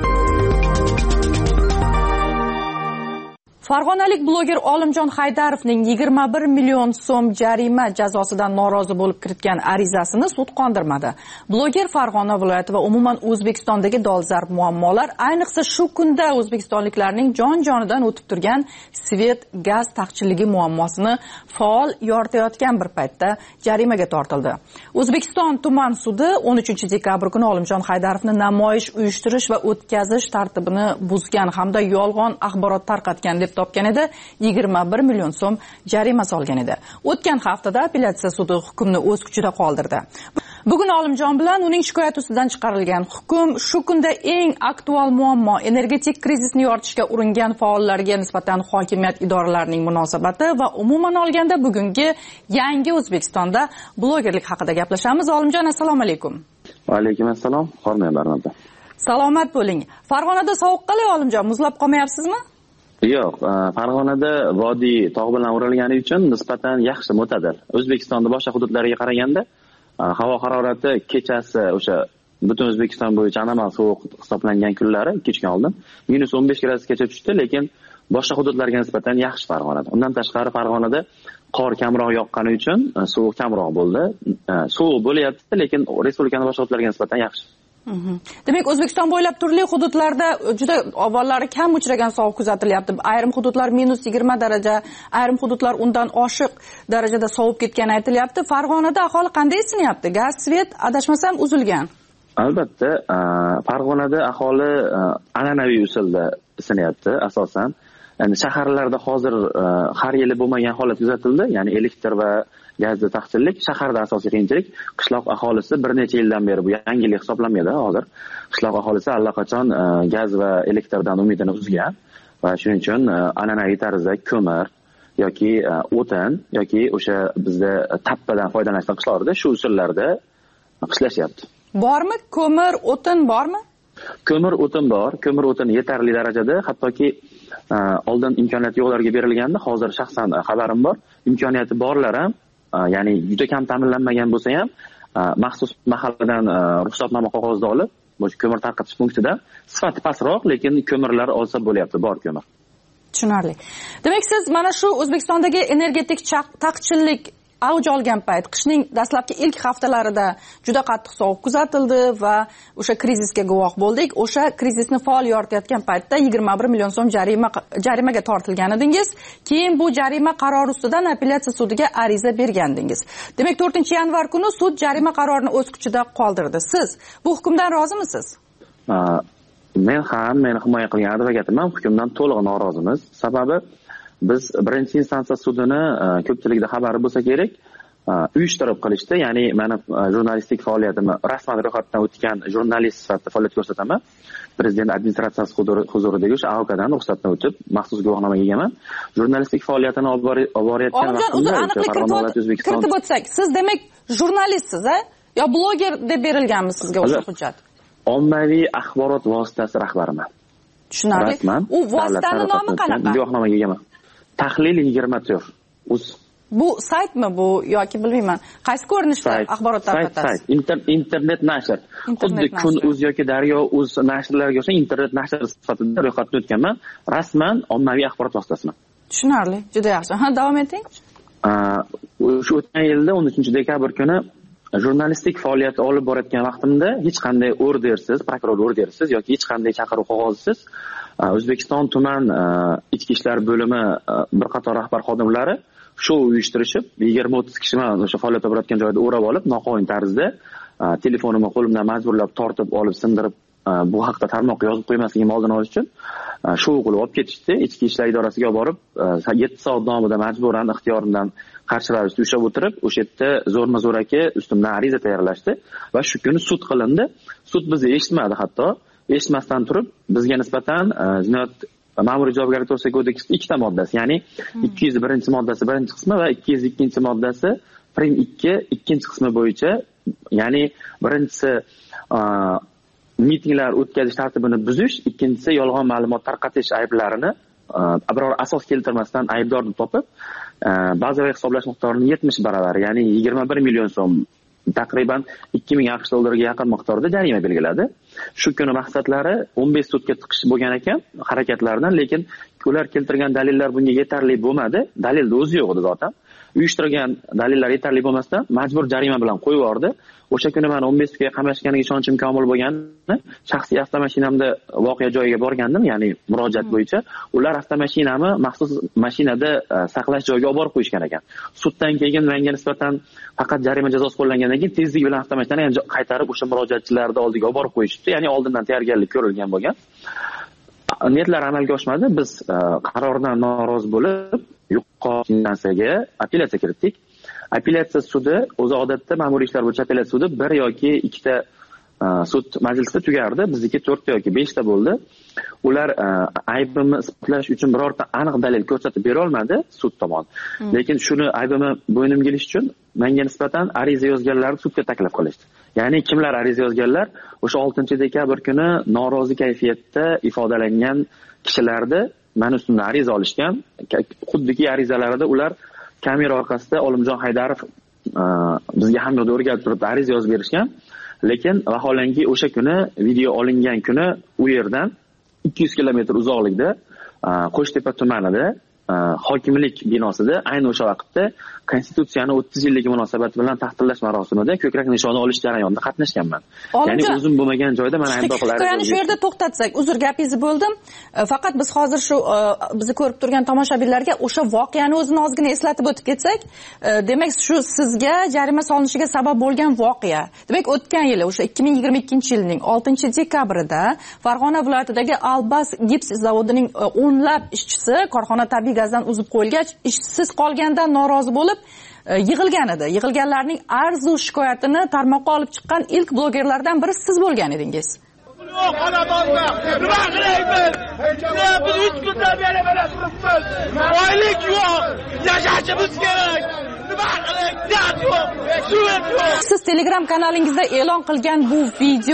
S3: Farg'onalik bloger Olimjon Haydarovning 21 million so'm jarima jazosidan norozi bo'lib kiritgan arizasini sud qondirmadi. Bloger Farg'ona viloyati va umuman O'zbekistondagi dolzarb muammolar, ayniqsa shu kunda o'zbekistonliklarning jon-jonidan o'tib turgan svet, gaz taqchilligi muammosini faol yoritayotgan bir paytda jarimaga tortildi. O'zbekiston tuman sudi 13 dekabr kuni Olimjon Haydarovni namoyish uyushtirish va o'tkazish tartibini buzgan hamda yolg'on axborot tarqatgan deb topgan edi, 21 million so'm jarima solgan edi. O'tgan haftada apellyatsiya sudi hukmni o'z kuchida qoldirdi. Bugun Olimjon bilan uning shikoyati ustidan chiqarilgan hukm shu kunda eng aktual muammo, energetik krizisni yoritishga uringan faollarga nisbatan hokimiyat idoralarining munosabati va umuman olganda bugungi yangi O'zbekistonda blogerlik haqida gaplashamiz. Olimjon, assalomu alaykum.
S4: Va alaykum assalom. Hormanglar.
S3: Salomat bo'ling. Farg'onada sovuq qalay Olimjon? Muzlab qolmayapsizmi?
S4: Yo'q, Farg'onada vodiy tog' bilan o'ralgani uchun nisbatan yaxshi mo'tadil. O'zbekistonning boshqa hududlariga qaraganda havo harorati kechasi o'sha butun O'zbekiston bo'yicha anomal sovuq hisoblangan kunlari 2 kun oldin -15 gradusgacha tushdi, lekin boshqa hududlarga nisbatan yaxshi Farg'onada. Undan tashqari Farg'onada qor kamroq yoqqani uchun sovuq kamroq bo'ldi. Sovuq bo'lyapti, lekin respublikaning boshqa hududlariga nisbatan yaxshi.
S3: Demak, O'zbekiston bo'ylab turli hududlarda juda avvallari kam uchragan sovuq kuzatilyapti. Ayrim hududlar -20 daraja, ayrim hududlar undan oshiq darajada sovib ketgani aytilyapti. Farg'onada aholi qanday isinyapti? Gaz, svet adashmasam uzilgan.
S4: Albatta, Farg'onada aholi an'anaviy usulda isinyapti asosan. Ya'ni shaharlarda hozir har yili bo'lmagan holat kuzatildi, ya'ni elektr va gazda taqchillik. Shaharda asosiy qiyinchilik, qishloq aholisi bir necha yildan beri bu yangilik hisoblanmaydi hozir. Qishloq aholisi allaqachon gaz va elektrdan umidini uzgan va shuning uchun an'anaviy tarzda ko'mir yoki o'tin yoki o'sha bizda tappadan foydalanishdan qishloqlarda shu usullarda qishlashyapti.
S3: Bormi? Ko'mir, o'tin bormi?
S4: Ko'mir, o'tin bor. Ko'mir, o'tin yetarli darajada, hattoki oldin imkoniyati yo'qlarga berilganda, hozir shaxsan xabarim bor. Imkoniyati borlar ham, ya'ni juda kam ta'minlanmagan bo'lsa ham, maxsus mahalladan ruxsatnoma qog'ozda olib, o'sha ko'mir tarqatish punktidan sifati pastroq, lekin ko'mirlar olsa bo'lyapti, bor ko'mir.
S3: Tushunarli. Demak, siz mana shu O'zbekistondagi energetik taqchillik avj olgan payt, qishning dastlabki ilk haftalarida juda qattiq sovuq kuzatildi va o'sha krizisga guvoh bo'ldik. O'sha krizisni faol yoritayotgan paytda 21 million so'm jarimaga tortilgan edingiz. Keyin bu jarima qarori ustidan apellyatsiya sudiga ariza bergandingiz. Demak, 4-yanvar kuni sud jarima qarorini o'z kuchida qoldirdi. Siz bu hukmdan rozimisiz?
S4: Men ham meni himoya qilgan advokatim hukmdan to'liq norozimiz. Sababi biz birinchi instansiya sudini ko'pchilikda xabari bo'lsa kerak, uyushtirib qilishdi. Ya'ni meni jurnalistik faoliyatimni rasman ro'yxatdan o'tgan jurnalist sifatida faoliyat ko'rsataman. Prezident administratsiyasi huzuridagi o'sha AOKdan ruxsatdan o'tib, maxsus guvohnomaga egaman. Jurnalistik faoliyatini olib borayotgan vaqtimda
S3: kiritib o'tsak, siz demak jurnalistsiz, yo bloger deb berilganmi sizga o'sha hujjat?
S4: Ommaviy axborot vositasi rahbariman.
S3: Tushunarli. U vositaning nomi qanaqa?
S4: Guvohnomaga egaman. Tahlil 24.
S3: Bu saytmi bu yoki bilmayman. Qaysi ko'rinishda axborot tarqatasiz?
S4: Internet nashr. Xuddi Kun.uz yoki Daryo.uz nashrlarga o'xshagan internet nashr sifatida ro'yxatdan o'tganman. Rasman ommaviy axborot vositasiman.
S3: Tushunarli. Juda yaxshi. Davom eting.
S4: Shu o'tgan yilda 13-dekabr kuni jurnalistik faoliyat olib borayotgan vaqtimda hech qanday ordersiz, prokuror ordersiz yoki hech qanday chaqiruv qog'ozisiz O'zbekiston tuman ichki ishlar bo'limi bir qator rahbar xodimlari shou uyushtirishib 20-30 kishi men o'sha faoliyat olib borayotgan joyda o'rab olib, noqonuniy tarzda telefonimni qo'limdan majburlab tortib olib, sindirib, bu haqda tarmoqqa yozib qo'ymasligimni oldini olish uchun shou qilib olib ketishdi. Ichki ishlar idorasiga olib borib 7 soat davomida majburan ixtiyorimdan qarshilarida ushlab o'tirib, o'sha yerda zo'rma-zo'raki ustimdan ariza tayyorlashdi va shu kuni sud qilindi. Sud bizni eshitmadi, hatto eshitmasdan turib bizga nisbatan jinoyat ma'muriy javobgarlik to'g'risida kodeksning ikkita moddasi, ya'ni 201-moddasi birinchi qismi va 202-moddasi prim 2 ikkinchi qismi bo'yicha, ya'ni birinchisi mitinglar o'tkazish tartibini buzish, ikkinchisi yolg'on ma'lumot tarqatish ayblarini biror asos keltirmasdan aybdor deb topib, bazaviy hisoblash miqdorining 70 baravari, ya'ni 21 million so'm, taqriban 2000 AQSh dollariga yaqin miqdorda jarima belgiladi. Shu kuni maqsadlari 15 sudga tiqish bo'lgan ekan harakatlaridan, lekin ular keltirgan dalillar bunga yetarli bo'lmadi. Dalilning o'zi yo'q edi zotan. Uyushtirgan dalillar yetarli bo'lmasdan majbur jarima bilan qo'yib yubordi. O'sha kuni men 15 sudga qamashganiga ishonchim komil bo'lganini, shaxsiy avtomashinamda voqea joyiga borgandim, ya'ni murojaat bo'yicha. Ular avtomashinamni maxsus mashinada saqlash joyiga olib borib qo'yishgan ekan. Suddan keyin menga nisbatan faqat jarima jazosi qo'llangandan keyin tezlik bilan avtomashinani qaytarib o'sha murojaatchilarning oldiga olib borib qo'yishdi. Ya'ni oldindan tayyorgarlik ko'rilgan bo'lgan. Niyatlar amalga oshmadi. Biz qarordan norozi bo'lib, yuqori instansiyaga apellyatsiya kiritdik. Apellyatsiya sudi o'zi odatda ma'muriy ishlar bo'yicha apellyatsiya sudi 1 yoki 2 ta sud majlisida tugardi. Bizniki 4 yoki 5 ta bo'ldi. Ular aybimni isbotlash uchun birorta aniq dalil ko'rsatib bera olmadi sud tomon. Lekin shuni aybimni bo'ynimga ilish uchun menga nisbatan ariza yozganlarni sudga taklif qilishdi. Ya'ni kimlar ariza yozganlar? O'sha 6-dekabr kuni norozi kayfiyatda ifodalangan kishilarni men ustimdan ariza olishgan. Xuddiki arizalarida ular kamera orqasida Olimjon Haydarov bizga hamyoqda o'rgatib turib ariza yozib berishgan. Lekin vaholanki o'sha kuni video olingan kuni u yerdan 200 kilometr uzoqlikda Qo'shtepa tumanida hokimlik binosida ayni o'sha vaqtda Konstitutsiyani 30 yilligi munosabati bilan taqdirlash marosimida ko'krak nishoni olish jarayonida qatnashganman. Ya'ni o'zim bo'lmagan joyda men aybdor qilar.
S3: Hikoyani shu yerda to'xtatsak, uzr gapingizni bo'ldim. Faqat biz hozir shu bizni ko'rib turgan tomoshabinlarga o'sha voqeani o'zini ozgina eslatib o'tib ketsak, demak shu sizga jarima solinishiga sabab bo'lgan voqea. Demak, o'tgan yili o'sha 2022-yilning 6-dekabrida Farg'ona viloyatidagi Albas gips zavodining o'nlab ishchisi korxona tabiiy gazdan uzib qo'yilgach, ishsiz qolgandan norozi bo'lib yig'ilgan edi. Yig'ilganlarning arzu shikoyatini tarmoqqa olib chiqqan ilk blogerlardan biri siz bo'lgan edingiz.
S7: Oylik yo'q, yashashimiz kerak.
S3: Siz Telegram kanalingizda e'lon qilgan bu video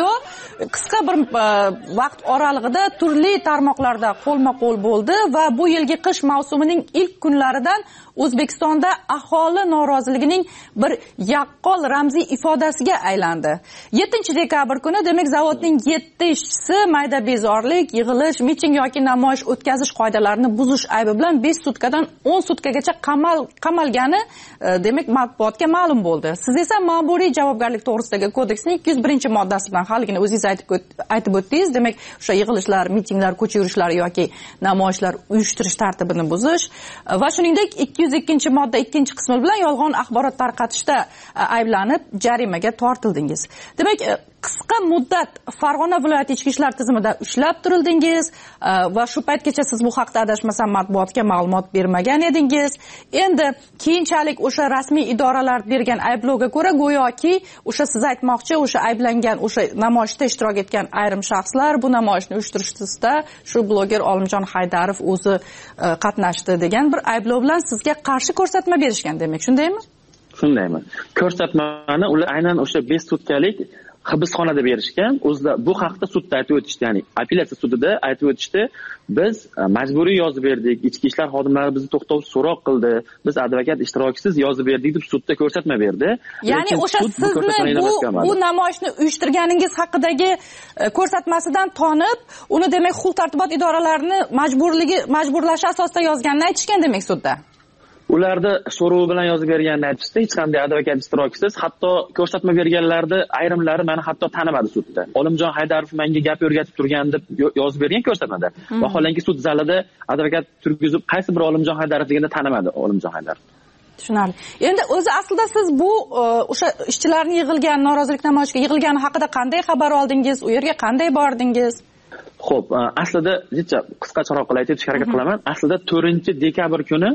S2: qisqa bir vaqt oralig'ida turli tarmoqlarda qo'lma-qo'l bo'ldi va bu yilgi qish mavsumining ilk kunlaridan O'zbekistonda aholi noroziligining bir yaqqol ramziy ifodasiga aylandi. 7-dekabr kuni demak zavodning 7 ishchisi mayda bezorlik, yig'ilish, miting yoki namoyish o'tkazish qoidalarini buzish aybi bilan 5 sutkadan 10 sutkagacha qamalgani demak matbuotga ma'lum bo'ldi. Siz esa ma'muriy javobgarlik to'g'risidagi kodeksning 201-moddasi bilan haligini o'zingiz aytib o'tdingiz. Demak, o'sha yig'ilishlar, mitinglar, ko'cha yurishlar yoki namoyishlar uyushtirish tartibini buzish va shuningdek 202-modda 2-qismi bilan yolg'on axborot tarqatishda ayblanib jarimaga tortildingiz. Demak, qisqa muddat Farg'ona viloyati ichki ishlar tizimida ushlab turildingiz va shu paytgacha siz bu haqda adashmasam matbuotga ma'lumot bermagan edingiz. Endi keyinchalik o'sha rasmiy idoralar bergan ayblovga ko'ra go'yoki o'sha siz aytmoqchi, o'sha ayblangan, o'sha namoyishda ishtirok etgan ayrim shaxslar bu namoyishni uyushtirishda shu bloger Olimjon Haydarov o'zi qatnashdi degan bir ayblov bilan sizga qarshi ko'rsatma berishgan demak, shundaymi?
S4: Shundaymi. Ko'rsatmani ular aynan o'sha 5 sutkalik hibsxonada berishgan. O'zida bu haqda sudda aytib o'tishdi, ya'ni apellyatsiya sudida aytib o'tishdi. Biz majburiy yozib berdik, ichki ishlar xodimlari bizni to'xtovsiz so'roq qildi, biz advokat ishtirokisiz yozib berdik deb sudda ko'rsatma berdi.
S2: Ya'ni o'sha sizni bu namoyishni uyushtirganingiz haqidagi ko'rsatmasidan tonib, uni demak huquq-tartibot idoralarini majburlash asosida yozganini aytishgan demak sudda.
S4: Ularda so'rov bilan yozib berganini aytishdi, hech qanday advokat ishtirokisiz. Hatto ko'rsatma berganlarni ayrimlari meni hatto tanimadi sudda. Olimjon Haydarov menga gap o'rgatib turgan deb yozib bergan ko'rsatmada. Vaholanki sud zalida advokat turgizib qaysi bir Olimjon Haydarovligini tanimadi Olimjon Haydarov.
S2: Tushunarli. Endi o'zi aslida siz bu o'sha ishchilarning yig'ilgan, norozilik namoyishiga yig'ilgani haqida qanday xabar oldingiz? U yerga qanday bordingiz?
S4: Xo'p, aslida qisqacharoq qilib aytishga harakat qilaman. Aslida 4-dekabr kuni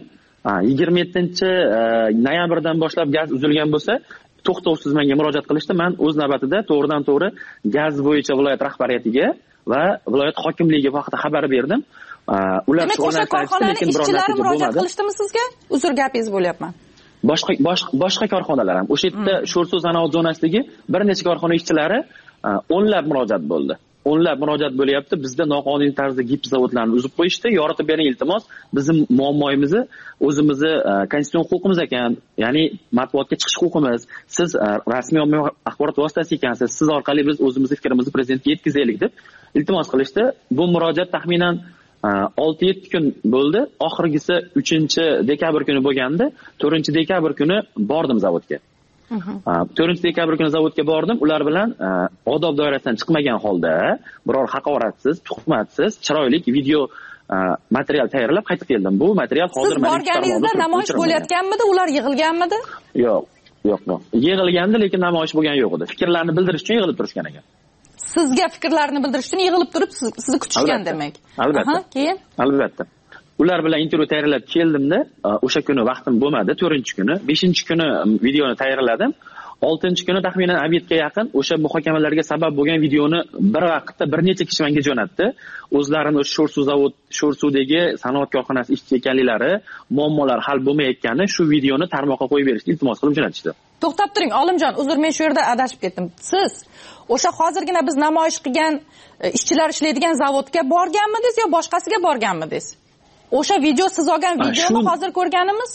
S4: 27-noyabrdan boshlab gaz uzilgan bo'lsa, to'xtovsiz menga murojaat qilishdi. Men o'z navbatida to'g'ridan-to'g'ri gaz bo'yicha viloyat rahbariyatiga va viloyat hokimligiga bu haqida xabar berdim. Ular
S2: shug'ullanishdi, lekin biror narsa murojaat qilishdimi sizga? Uzr, gapingiz bo'lyapman.
S4: Boshqa korxonalar ham o'sha yerda Sho'rsuv sanoat zonasidagi bir necha korxona ishchilari o'nlab murojaat bo'ldi. O'nlab murojaat bo'lyapti. Bizda noqonuniy tarzda gips zavodlarini uzib qo'yishdi. Yoritib bering iltimos. Bizning muammoyimizni o'zimizni konstitutsion huquqimiz ekan, ya'ni matbuotga chiqish huquqimiz. Siz rasmiy ommaviy axborot vositasi ekansiz. Siz orqali biz o'zimizni fikrimizni prezidentga yetkazaylik deb iltimos qilishdi. Bu murojaat taxminan 6-7 kun bo'ldi. Oxirgisi 3-dekabr kuni bo'lgandi. 4-dekabr kuni bordim zavodga. 4-dekabr kuni zavodga bordim. Ular bilan odob doirasidan chiqmagan holda biror haqoratsiz, tuhmatsiz, chiroyli video material tayyorlab qaytib keldim. Bu material hozir
S2: men borganingizda namoyish bo'layotganmidi? Ular yig'ilganmidi?
S4: Yo'q. Yig'ilgandi, lekin namoyish bo'lgan yo'q edi. Fikrlarni bildirish uchun yig'ilib turishgan ekan.
S2: Sizga fikrlarni bildirish uchun yig'ilib turib sizni kutishgan demak.
S4: Albatta.
S2: Keyin?
S4: Albatta. Ular bilan intervyu tayyorlab keldimda, o'sha kuni vaqtim bo'lmadi, 4-kuni, 5-kuni videoni tayyorladim. 6-kuni taxminan obedga yaqin o'sha muhokamalarga sabab bo'lgan videoni bir vaqtda bir necha kishi menga jo'natdi. O'zlarini o'sha Sho'rsuvdagi sanoat korxonasi ishchi ekanliklari, muammolar hal bo'lmayotgani shu videoni tarmoqqa qo'yib berishni iltimos qilib jo'natishdi.
S2: To'xtab turing, Olimjon, uzr, men shu yerda adashib ketdim. Siz o'sha hozirgina biz namoyish qilgan ishchilar ishlaydigan zavodga borganmidingiz yo boshqasiga borganmidingiz? O'sha video siz olgan videoni hozir ko'rganimiz?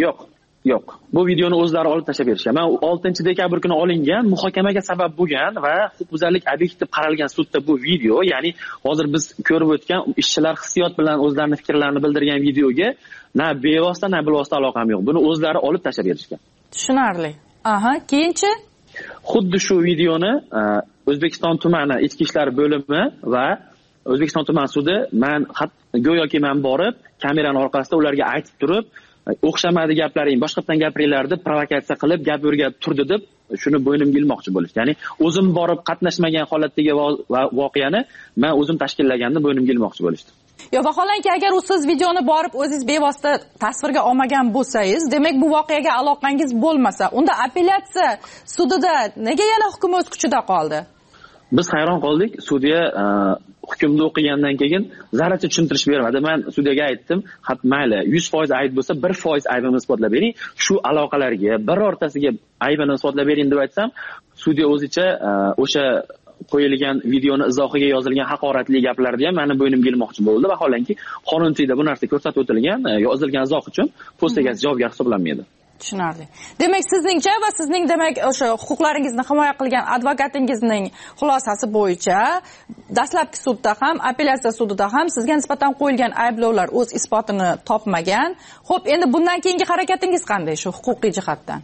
S4: Yo'q. Bu videoni o'zlari olib tashlab berishgan. Men 6-dekabr kuni olingan, muhokamaga sabab bo'lgan va huquqbuzarlik obyekti deb qaralgan sudda bu video, ya'ni hozir biz ko'rib o'tgan ishchilar hissiyot bilan o'zlarining fikrlarini bildirgan videoga na bevosita, na bilvosita aloqam yo'q. Buni o'zlari olib tashlab berishgan.
S2: Tushunarli. Keyinchi?
S4: Xuddi shu videoni O'zbekiston tumani ichki ishlar bo'limi va O'zbekiston tuman sudi go'yoki men borib, kamerani orqasida ularga aytib turib, o'xshamadi gaplaring, boshqatdan gapiringlar deb provokatsiya qilib, gap o'rgatib turdi deb shuni bo'ynimga ilmoqchi bo'lishdi. Ya'ni o'zim borib qatnashmagan holatdagi voqeani men o'zim tashkillaganni bo'ynimga ilmoqchi bo'lishdi.
S2: Vaholanki agar siz videoni borib o'zingiz bevosita tasvirga olmagan bo'lsangiz, demak bu voqeaga aloqangiz bo'lmasa, unda apellyatsiya sudida nega yana hukm o'z kuchida qoldi?
S4: Biz hayron qoldik. Sudya hukmni o'qigandan keyin zarracha tushuntirish bermadi. Men sudyaga aytdim, mayli 100% ayb bo'lsa 1% aybini isbotlab bering. Shu aloqalarga birortasiga aybini isbotlab bering deb aytsam, sudya o'zicha o'sha qo'yilgan videoni izohiga yozilgan haqoratli gaplarni ham mani bo'ynimga ilmoqchi bo'ldi. Vaholanki qonunchida bu narsa ko'rsatib o'tilgan, yozilgan izoh uchun post egasi javobgar hisoblanmaydi.
S2: Tushunarli. Demak, sizningcha va sizning demak o'sha huquqlaringizni himoya qilgan advokatingizning xulosasi bo'yicha dastlabki sudda ham, apellyatsiya sudida ham sizga nisbatan qo'yilgan ayblovlar o'z isbotini topmagan. Xo'p, endi bundan keyingi harakatingiz qanday shu huquqiy jihatdan?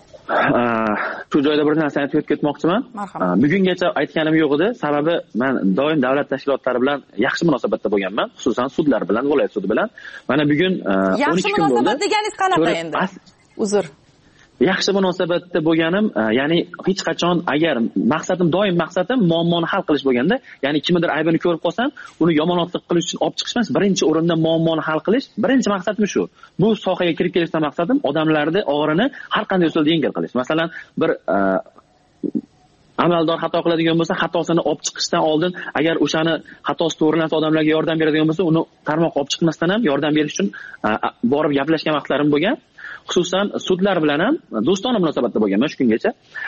S4: Shu joyda bir narsani aytib ketmoqchiman. Bugungacha aytganim yo'q edi. Sababi men doim davlat tashkilotlari bilan yaxshi munosabatda bo'lganman, xususan sudlar bilan, viloyat sudi bilan. Mana bugun 12 kun bo'ldi.
S2: Yaxshi munosabat deganingiz qanaqa endi? Uzr.
S4: Yaxshi munosabatda bo'lganim, ya'ni hech qachon agar doim maqsadim muammoni hal qilish bo'lganda, ya'ni kimnidir aybini ko'rib qolsam, uni yomonotlik qilish uchun olib chiqish emas, birinchi o'rinda muammoni hal qilish, birinchi maqsadim shu. Bu sohaga kirib kelishdan maqsadim odamlarning og'irini har qanday usulda yengil qilish. Masalan, bir amaldor xato qiladigan bo'lsa, xatosini olib chiqishdan oldin agar o'shani xatosi to'g'rilansa odamlarga yordam beradigan bo'lsa, uni tarmoqqa olib chiqmasdan ham yordam berish uchun borib gaplashgan vaqtlarim bo'lgan. Xususan sudlar bilan ham do'stona munosabatda bo'lganman shu kungacha.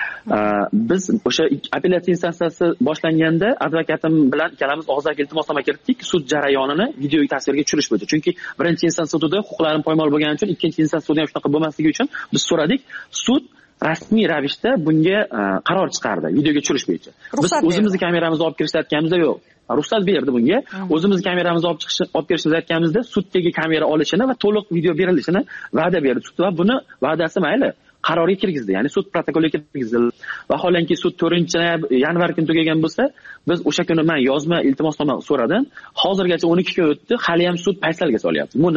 S4: Biz o'sha apellyatsiya instansiyasi boshlanganda advokatim bilan ikkalamiz og'zaki iltimosnoma kiritdik sud jarayonini videoga tasvirga tushirish bo'yicha. Chunki birinchi instansiya sudida huquqlarim poymol bo'lgani uchun ikkinchi instansiya sudida ham shunaqa bo'lmasligi uchun biz so'radik. Sud rasmiy ravishda bunga qaror chiqardi videoga tushirish bo'yicha. Biz o'zimizni kameramizni olib kirishayotganimizda yo'q. Ruxsat berdi bunga. O'zimiz kameramizni olib kirishimiz aytganimizda suddagi kamera olishini va to'liq video berilishini va'da berdi sud va buni va'dasi mayli qarorga kirgizdi. Ya'ni sud protokoliga kirgizdi. Vaholanki sud 4-yanvar kuni tugagan bo'lsa, biz o'sha kuni men yozma iltimosnoma so'radim. Hozirgacha 12 kun o'tdi, hali ham sud paysalga solyapti. Bu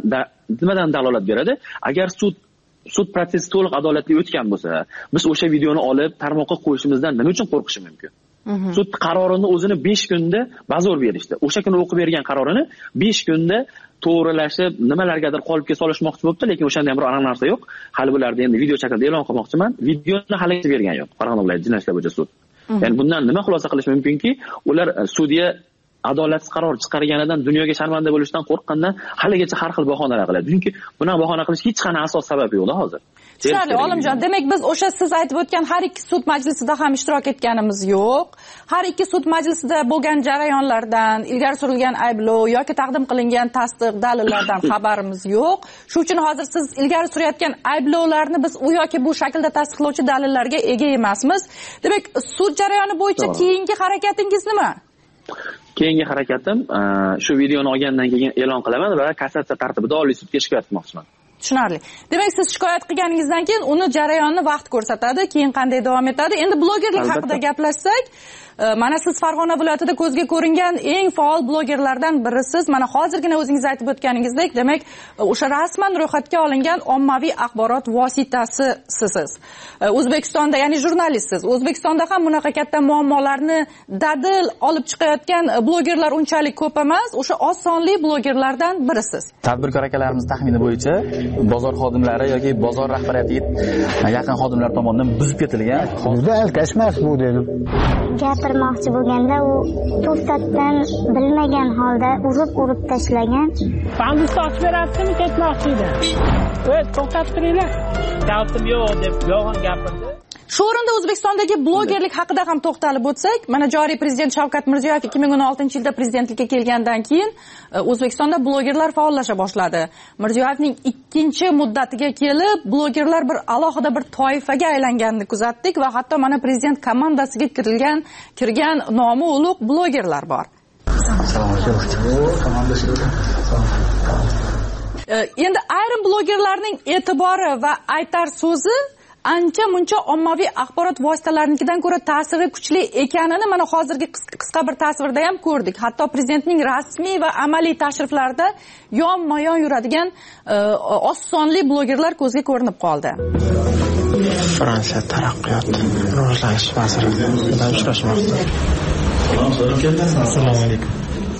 S4: nimadan dalolat beradi? Agar sud protsessi to'liq adolatli o'tgan bo'lsa, biz o'sha videoni olib tarmoqqa qo'yishimizdan nima uchun qo'rqishi mumkin? Sud qarorini o'zini 5 kunda bazo'r berishdi. O'sha kuni o'qib bergan qarorini 5 kunda to'g'rilashib, nimalargadir qolipga solishmoqchi bo'libdi, lekin o'shanda ham bir aniq narsa yo'q. Hali bularni endi video shaklida e'lon qilmoqchiman. Videoni hali bergan yo'q. Farg'ona viloyat jinoyat ishlar bo'yicha sud. Ya'ni bundan nima xulosa qilish mumkinki, ular sudya adolatsiz qaror chiqarganidan dunyoga sharmanda bo'lishdan qo'rqqandan haligacha har xil bahonalar qiladi. Chunki buni bahona qilish hech qanday asos sabab yo'q hozir.
S2: Tushunarli, Olimjon. Demak, biz o'sha siz aytib o'tgan har ikki sud majlisida ham ishtirok etganimiz yo'q. Har ikki sud majlisida bo'lgan jarayonlardan, ilgari surilgan ayblov yoki taqdim qilingan tasdiq dalillardan xabarimiz yo'q. Shuning uchun hozir siz ilgari surayotgan ayblovlarni biz u yoki bu shaklda tasdiqlovchi dalillarga ega emasmiz. Demak, sud jarayoni bo'yicha keyingi harakatingiz nima?
S4: Keyingi harakatim shu videoni olgandan keyin e'lon qilaman va kassatsiya tartibida Oliy sudga shikoyat qilmoqchiman.
S2: Tushunarli. Demak, siz shikoyat qilganingizdan keyin uni jarayonni vaqt ko'rsatadi, keyin qanday davom etadi. Endi blogerlik haqida gaplashsak, mana siz Farg'ona viloyatida ko'zga ko'ringan eng faol blogerlardan birisiz. Mana hozirgina o'zingiz aytib o'tganingizdek, demak, o'sha rasman ro'yxatga olingan ommaviy axborot vositasisiz. O'zbekistonda, ya'ni jurnalistsiz. O'zbekistonda ham bunaqa katta muammolarni dadil olib chiqayotgan blogerlar unchalik ko'p emas. O'sha oz sonli blogerlardan birisiz.
S5: Tadbirkor akalarimiz taxmini bo'yicha bozor xodimlari yoki bozor rahbariyatiga yaqin xodimlar tomonidan buzib ketilgan.
S10: Juda alkashmas bu dedim.
S23: Gapirmoqchi bo'lganda u to'xtatdan bilmagan holda urib tashlagan.
S24: Pandusni ochib berasizmi ketmoqchi edi. To'xtatib turinglar. Gapim yo'q deb yolg'on gapirdi.
S2: Shu o'rinda O'zbekistondagi blogerlik haqida ham to'xtalib o'tsak, mana joriy prezident Shavkat Mirziyoyev 2016-yilda prezidentlikka kelgandan keyin O'zbekistonda blogerlar faollasha boshladi. Mirziyoyevning ikkinchi muddatiga kelib, blogerlar bir alohida bir toifaga aylanganini kuzatdik va hatto mana prezident komandasiga kirgan nomi ulug' blogerlar bor. Endi ayrim blogerlarning e'tibori va aytar so'zi ancha-muncha ommaviy axborot vositalaridan ko'ra ta'siri kuchli ekanini mana hozirgi qisqa bir tasvirda ham ko'rdik. Hatto prezidentning rasmiy va amaliy tashriflarida yonma-yon yuradigan oz sonli blogerlar ko'zga ko'rinib qoldi.
S25: Fransiya taraqqiyot rivojlanish vaziri bilan uchrashmoqda. Assalomu alaykum.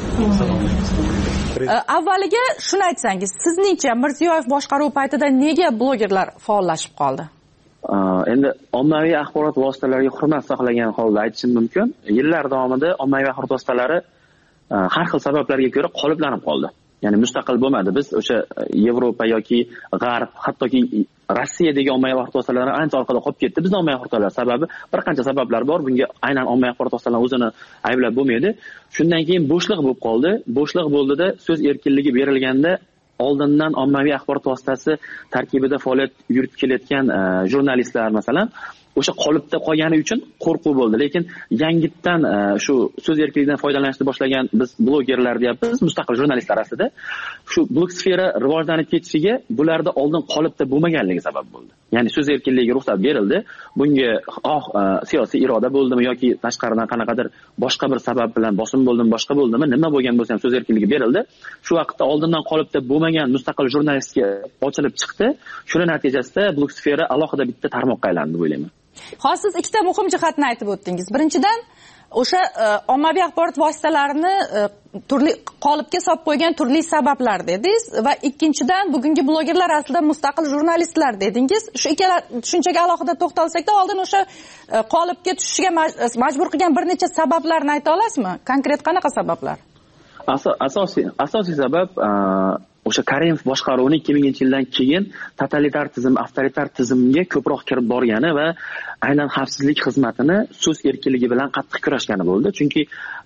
S2: Avvaliga shuni aytsangiz, sizningcha Mirziyoyev boshqaruv paytida nega blogerlar faollashib qoldi?
S4: Endi ommaviy axborot vositalariga hurmat saqlagan holda aytishim mumkin. Yillar davomida ommaviy axborot vositalari har xil sabablarga ko'ra qoliplanib qoldi. ya'ni mustaqil bo'lmadi. Biz o'sha Yevropa yoki G'arb, hattoki Rossiyadagi ommaviy axborot vositalari ancha orqada qolib ketdi. Bizning ommaviy axborot vositalari sababi bir qancha sabablar bor. Bunga aynan ommaviy axborot vositalari o'zini ayblab bo'lmaydi. Shundan keyin bo'shliq bo'lib qoldi. Bo'shliq bo'ldida so'z erkinligi berilganda oldindan ommaviy axborot vositasi tarkibida faoliyat yuritib kelayotgan jurnalistlar masalan o'sha qolipda qolgani uchun qo'rquv bo'ldi. Lekin yangitdan shu so'z erkinligidan foydalanishni boshlagan biz blogerlar deyapmiz, mustaqil jurnalistlar aslida shu blog sfera rivojlanib ketishiga bularda oldin qolipda bo'lmaganligi sabab bo'ldi. Ya'ni so'z erkinligiga ruxsat berildi. Bunga siyosiy iroda bo'ldimi yoki tashqaridan qanaqadir boshqa bir sabab bilan bosim bo'ldimi, boshqa bo'ldimi, nima bo'lgan bo'lsa ham so'z erkinligi berildi. Shu vaqtda oldindan qolipda bo'lmagan mustaqil jurnalistga ochilib chiqdi. Shuning natijasida blog sfera alohida bitta tarmoqqa aylandi deb o'ylayman.
S2: Hozir siz ikkita muhim jihatni aytib o'tdingiz. Birinchidan o'sha ommaviy axborot vositalarini turli qolipga solib qo'ygan turli sabablar dedingiz va ikkinchidan bugungi blogerlar aslida mustaqil jurnalistlar dedingiz. Shu ikkala tushunchaga alohida to'xtalsak-da, oldin o'sha qolipga tushishiga majbur qilgan bir necha sabablarni ayta olasizmi? Konkret qanaqa sabablar?
S4: Asosiy sabab o'sha Karimov boshqaruvini 2000-yildan keyin totalitar tizim, avtoritar tizimga ko'proq kirib borgani va aynan xavfsizlik xizmatini so'z erkinligi bilan qattiq kurashgani bo'ldi. Chunki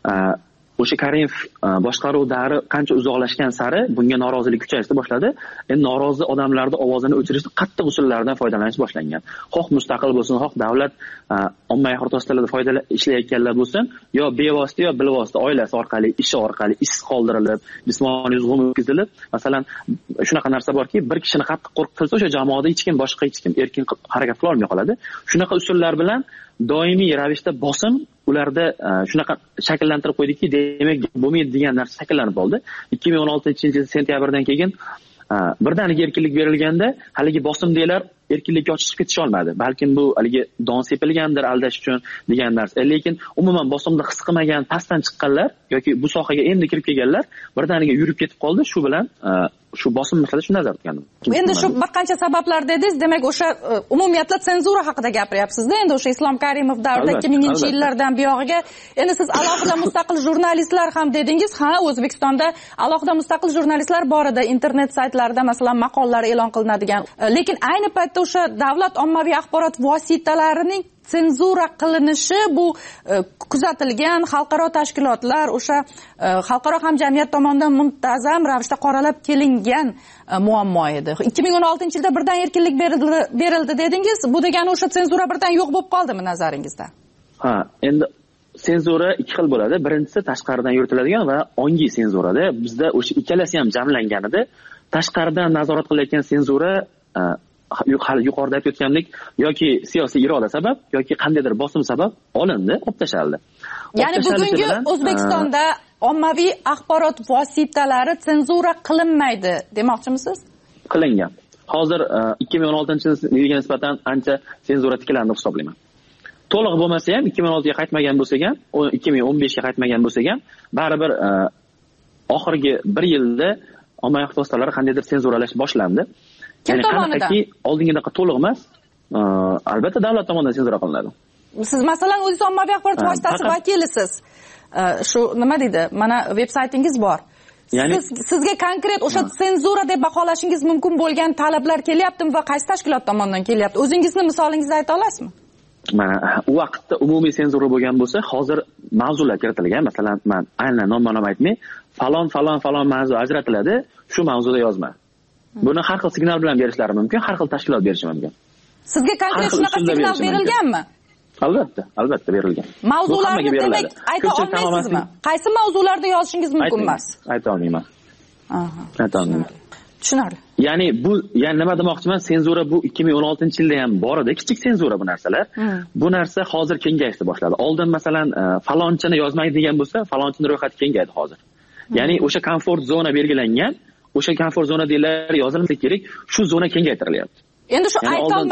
S4: o'sha Karimov boshqaruv davri qancha uzoqlashgan sari bunga norozilik kuchayishni boshladi. Endi norozi odamlarning ovozini o'chirishni qattiq usullardan foydalanish boshlangan. Xoh mustaqil bo'lsin, xoh davlat ommaviy axborot vositalarida ishlayotganlar bo'lsin, yo bevosita yo bilvosita oilasi orqali, ishi orqali ishsiz qoldirilib, jismoniy zug'um o'tkazilib, masalan, shunaqa narsa borki, bir kishini qattiq qo'rqitilsa, o'sha jamoada boshqa hech kim erkin harakat qila olmay qoladi. Shunaqa usullar bilan doimiy ravishda bosim ularda shunaqa shakllantirib qo'ydiki, demak bo'lmaydi degan narsa shakllanib qoldi. 2016-yil sentyabrdan keyin birdaniga erkinlik berilganda haligi bosimdagilar erkinlikka chiqib ketisha olmadi. Balkim bu haligi don sepilgandir aldash uchun degan narsa. Lekin umuman bosimda his qilmagan, pastdan chiqqanlar yoki bu sohaga endi kirib kelganlar birdaniga yurib ketib qoldi. Shu bilan shu bosim masalasi shuni nazarda tutgandim.
S2: Endi shu bir qancha sabablar dedingiz, demak o'sha umumiyatla senzura haqida gapiryapsiz-da. Endi o'sha Islom Karimov davrida 2000-yillardan buyog'iga endi siz alohida mustaqil jurnalistlar ham dedingiz. Ha, O'zbekistonda alohida mustaqil jurnalistlar bor edi, internet saytlarida masalan maqolalar e'lon qilinadigan. Lekin ayni paytda o'sha davlat ommaviy axborot vositalarining senzura qilinishi bu kuzatilgan xalqaro tashkilotlar, o'sha xalqaro hamjamiyat tomonidan muntazam ravishda qoralab kelingan muammo edi. 2016-yilda birdan erkinlik berildi dedingiz. Bu degani o'sha senzura birdan yo'q bo'lib qoldimi nazaringizda?
S4: Ha, endi senzura ikki xil bo'ladi. Birinchisi tashqaridan yuritiladigan va ongiy senzurada bizda o'sha ikkalasi ham jamlanganida tashqaridan nazorat qilayotgan senzura hali yuqorida aytib o'tgandek yoki siyosiy iroda sabab yoki qandaydir bosim sabab olindi, olib tashlandi.
S2: Ya'ni bugungi O'zbekistonda ommaviy axborot vositalari senzura qilinmaydi demoqchimisiz?
S4: Qilingan. Hozir 2016-yilga nisbatan ancha senzura tiklandi deb hisoblayman. To'liq bo'lmasa ham 2016 ga qaytmagan bo'lsak ham, 2015 ga qaytmagan bo'lsak ham, baribir oxirgi 1 yilda ommaviy axborot vositalari qandaydir senzuralash boshlandi.
S2: Kim tomonidan?
S4: Oldingidaqa to'liq emas, albatta davlat tomonidan senzura qilinadi.
S2: Siz masalan o'zingiz ommaviy axborot vositasi vakilisiz. Shu nima deydi? Mana veb-saytingiz bor. Ya'ni sizga konkret o'sha senzura deb baholashingiz mumkin bo'lgan talablar kelyaptimi va qaysi tashkilot tomonidan kelyapti? O'zingizni misolingizni ayta olasizmi?
S4: Mana u vaqtda umumiy senzura bo'lgan bo'lsa, hozir mavzular kiritilgan. Masalan, men aynan nom aytmay, falon mavzu ajratiladi, shu mavzuda yozma. Buni har xil signal bilan berishlari mumkin, har xil tashkilot berishi mumkin.
S2: Sizga konkret shunaqa signal berilganmi?
S4: Albatta berilgan.
S2: Mavzularni demak ayta olmaysizmi? Qaysi mavzularda yozishingiz mumkin emas?
S4: Ayta olmayman. Ayta olmayman.
S2: Tushunarli.
S4: Ya'ni nima demoqchiman? Senzura bu 2016-yilda ham bor edi, kichik senzura bu narsalar. Bu narsa hozir kengayishni boshladi. Oldin masalan falonchini yozmaydi degan bo'lsa, falonchini ro'yxati kengaydi hozir. Ya'ni o'sha komfort zona belgilangan, o'sha komfort zonadagilar yozilmasa kerak, shu zona kengaytirilyapti.
S2: Endi shu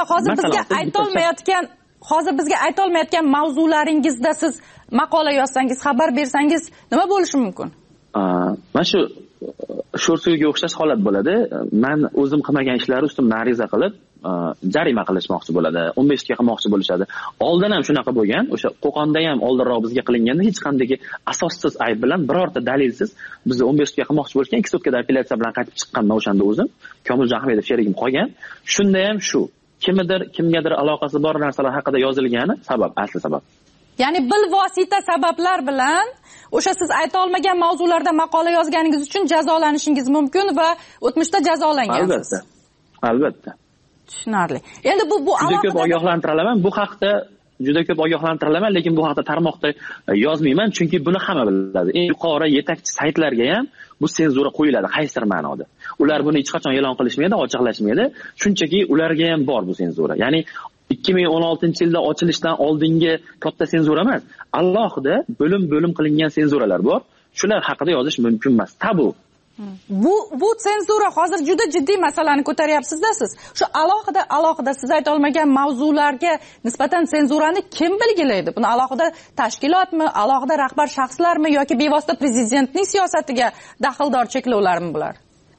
S2: hozir bizga aytolmayotgan mavzularingizda siz maqola yozsangiz, xabar bersangiz nima bo'lishi mumkin?
S4: Mana shu sho'r suvga o'xshash holat bo'ladi. Men o'zim qilmagan ishlarni ustimdan ariza qilib, jarima qilishmoqchi bo'ladi, 15 ga qilmoqchi bo'lishadi. Oldin ham shunaqa bo'lgan. O'sha Qo'qonda ham oldinroq bizga qilinganda hech qanday asossiz ayb bilan birorta dalilsiz bizni 15 ga qilmoqchi bo'lgan. 2 sutkaga apellyatsiya bilan qaytib chiqqanman o'shanda o'zim. Komiljon Ahmedov sherigim qolgan. Shunda ham shu kimgadir aloqasi bor narsalar haqida yozilgani asli sabab.
S2: Ya'ni bilvosita sabablar bilan o'sha siz ayta olmagan mavzularda maqola yozganingiz uchun jazolanishingiz mumkin va o'tmishda jazolangansiz.
S4: Albatta.
S2: Tushunarli. Endi bu
S4: juda ko'p ogohlantiraman. Bu haqda juda ko'p ogohlantiraman, lekin bu haqda tarmoqda yozmayman, chunki buni hamma biladi. Eng yuqori yetakchi saytlarga ham bu senzura qo'yiladi qaysi ma'noda. Ular buni hech qachon e'lon qilishmaydi, ochiqlashmaydi. Shunchaki ularga ham bor bu senzura. Ya'ni 2016-yilda ochilishdan oldingi katta senzura emas, alohida bo'lim qilingan senzuralar bor. Shular haqida yozish mumkin emas. Tabu.
S2: Bu senzura hozir juda jiddiy masalani ko'taryapsiz-da siz. Shu alohida siz ayta olmagan mavzularga nisbatan senzurani kim belgilaydi? Buni alohida tashkilotmi, alohida rahbar shaxslarmi yoki bevosita prezidentning siyosatiga daxldor cheklovlarmi bular?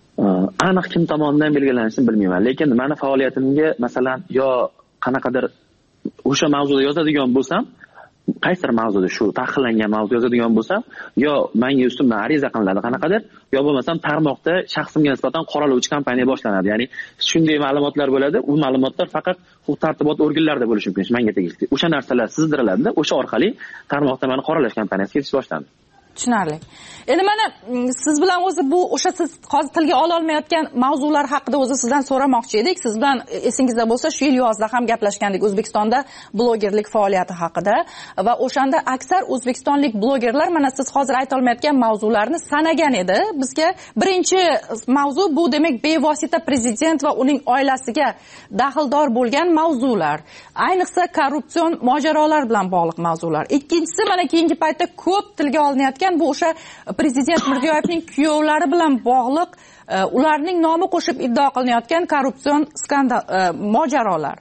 S4: Aniq kim tomonidan belgilanishini bilmayman, lekin meni faoliyatimga masalan yo qanaqadir o'sha mavzuda yozadigan bo'lsam, qaysidir mavzuda shu taqiqlangan mavzu yozadigan bo'lsam, yo menga ustimdan ariza qilinadi qanaqadir, yo bo'lmasam tarmoqda shaxsimga nisbatan qoralovchi kampaniya boshlanadi. Ya'ni shunday ma'lumotlar bo'ladi, u ma'lumotlar faqat huquq-tartibot organlarida bo'lishi mumkin, menga tegishli. O'sha narsalar sizdiriladi, o'sha orqali tarmoqda meni qoralash kampaniyasi ketish boshlandi.
S2: Tushunarli. Endi mana siz bilan o'zi bu o'sha siz hozir tilga ola olmayotgan mavzular haqida o'zi sizdan so'ramoqchi edik. Siz bilan esingizda bo'lsa shu yil yozda ham gaplashgandik O'zbekistonda blogerlik faoliyati haqida va o'shanda aksar o'zbekistonlik blogerlar mana siz hozir ayta olmayotgan mavzularni sanagan edi. Bizga birinchi mavzu bu demak bevosita prezident va uning oilasiga daxldor bo'lgan mavzular. Ayniqsa korrupsion mojarolar bilan bog'liq mavzular. Ikkinchisi mana keyingi paytda ko'p tilga olinayotgan bu o'sha prezident Mirziyoyevning kuyovlari bilan bog'liq ularning nomi qo'shib iddao qilinayotgan korrupsion skandal mojarolar.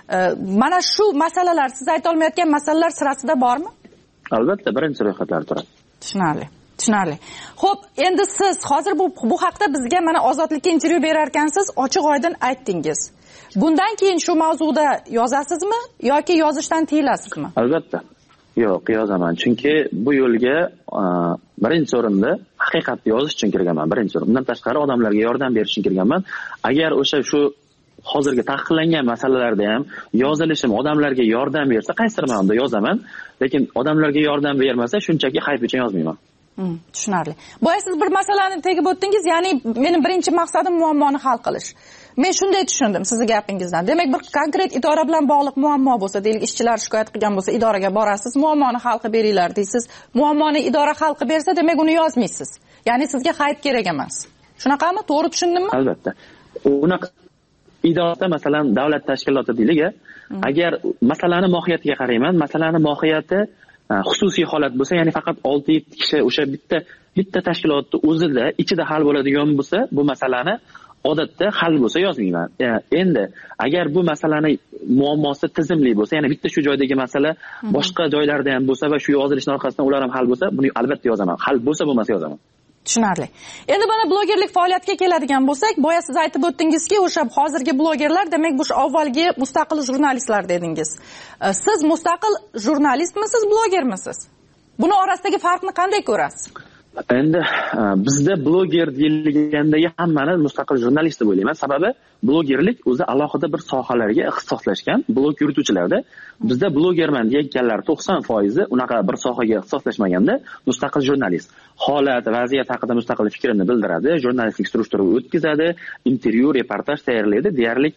S2: Mana shu masalalar siz ayta olmayotgan masalalar sirasida bormi?
S4: Albatta, birinchi ro'yxatlarda turadi.
S2: Tushunarli. Xo'p, endi siz hozir bu haqda bizga mana Ozodlikka intervyu berar ekansiz, ochiq-oydin aytdingiz. Bundan keyin shu mavzuda yozasizmi yoki yozishdan tiyilasizmi?
S4: Albatta. Yo'q, yozaman. Chunki bu yo'lga birinchi o'rinda haqiqatni yozish uchun kirganman. Birinchi o'rin. Bundan tashqari odamlarga yordam berish uchun kirganman. Agar o'sha shu hozirgi taqiqlangan masalalarda ham yozilishim odamlarga yordam bersa, qaysidir ma'noda yozaman. Lekin odamlarga yordam bermasa, shunchaki hayf uchun yozmayman.
S2: Tushunarli. Boya siz bir masalani tegib o'tdingiz, ya'ni mening birinchi maqsadim muammoni hal qilish. Men shunday tushundim sizni gapingizdan. Demak, bir konkret idora bilan bog'liq muammo bo'lsa, deylik, ishchilar shikoyat qilgan bo'lsa, idoraga borasiz, muammoni hal qilib beringlar deysiz. Muammoni idora hal qilib bersa, demak uni yozmaysiz. Ya'ni sizga hayit kerak emas. Shunaqami? To'g'ri tushundimmi?
S4: Albatta. Unaqa idorada masalan davlat tashkiloti deylik, agar masalani mohiyatiga qarayman, masalani mohiyati xususiy holat bo'lsa, ya'ni faqat 6-7 kishi o'sha bitta tashkilotning o'zida ichida hal bo'ladigan bo'lsa, bu masalani odatda hal bo'lsa yozmayman. Endi agar bu masalani muammosi tizimli bo'lsa, ya'ni bitta shu joydagi masala boshqa joylarda ham bo'lsa va shu yozilishning orqasidan ular ham hal bo'lsa, buni albatta yozaman. Hal bo'lsa bo'lmasa yozaman.
S2: Tushunarli. Endi mana blogerlik faoliyatiga keladigan bo'lsak, boya siz aytib o'tdingizki, o'sha hozirgi blogerlar demak bu avvalgi mustaqil jurnalistlar dedingiz. Siz mustaqil jurnalistmisiz, blogermisiz? Buni orasidagi farqni qanday ko'rasiz?
S4: Endi bizda bloger deyilgandagi hammani mustaqil jurnalist deb o'ylayman. Sababi blogerlik o'zi alohida bir sohalarga ixtisoslashgan blog yurituvchilarda. Bizda blogerman deganlar 90% unaqa bir sohaga ixtisoslashmaganda mustaqil jurnalist. Holat, vaziyat haqida mustaqil fikrini bildiradi, jurnalistlik surishtiruv o'tkazadi, intervyu, reportaj tayyorlaydi. Deyarli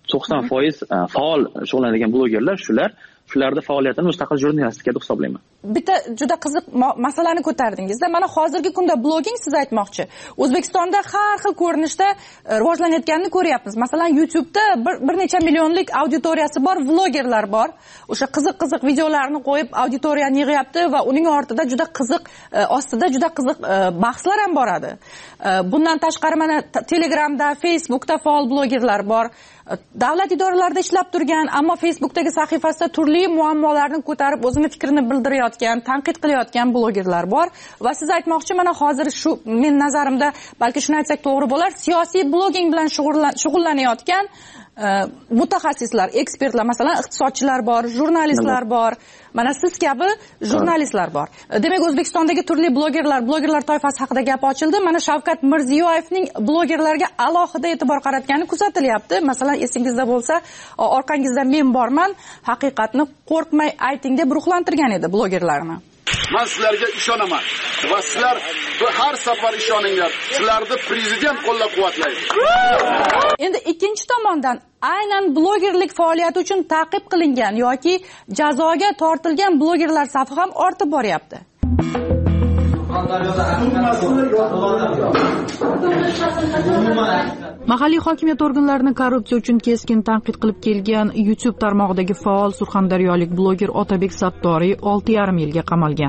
S4: 90% faol shug'ullanadigan blogerlar shularda faoliyatini mustaqil jurnalistika deb hisoblayman.
S2: Bitta juda qiziq masalani ko'tardingiz-da. Mana hozirgi kunda blogging siz aytmoqchi. O'zbekistonda har xil ko'rinishda rivojlanayotganini ko'ryapmiz. Masalan, YouTube'da bir necha millionlik auditoriyasi bor vlogerlar bor. O'sha qiziq videolarni qo'yib auditoriyani yig'yapti va uning ortida juda qiziq ostida juda qiziq bahslar ham boradi. Bundan tashqari mana Telegramda, Facebookda faol blogerlar bor. Davlat idoralarida ishlab turgan, ammo Facebookdagi sahifasida turli muammolarni ko'tarib o'zini fikrini bildirayotgan, tanqid qilayotgan blogerlar bor va siz aytmoqchi, mana hozir shu men nazarimda balki shuni aytsak to'g'ri bo'lar, siyosiy blogging bilan shug'ullanayotgan mutaxassislar, ekspertlar, masalan, iqtisodchilar bor, jurnalistlar bor. Mana siz kabi jurnalistlar bor. Demak, O'zbekistondagi turli blogerlar toifasi haqida gap ochildi. Mana Shavkat Mirziyoyevning blogerlarga alohida e'tibor qaratgani kuzatilyapti. Masalan, esingizda bo'lsa, orqangizda men borman, haqiqatni qo'rqmay ayting deb ruhlantirgan edi blogerlarni.
S9: Men sizlarga ishonaman va sizlar har safar ishoninglar. Sizlarni prezident qo'llab-quvvatlaydi.
S2: Endi ikkinchi tomondan aynan blogerlik faoliyati uchun ta'qib qilingan yoki jazoga tortilgan blogerlar safi ham ortib boryapti.
S3: Mahalliy hokimiyat organlarini korrupsiya uchun keskin tanqid qilib kelgan YouTube tarmog'idagi faol surxondaryolik bloger Otabek Sattoriy 6,5 yilga qamalgan.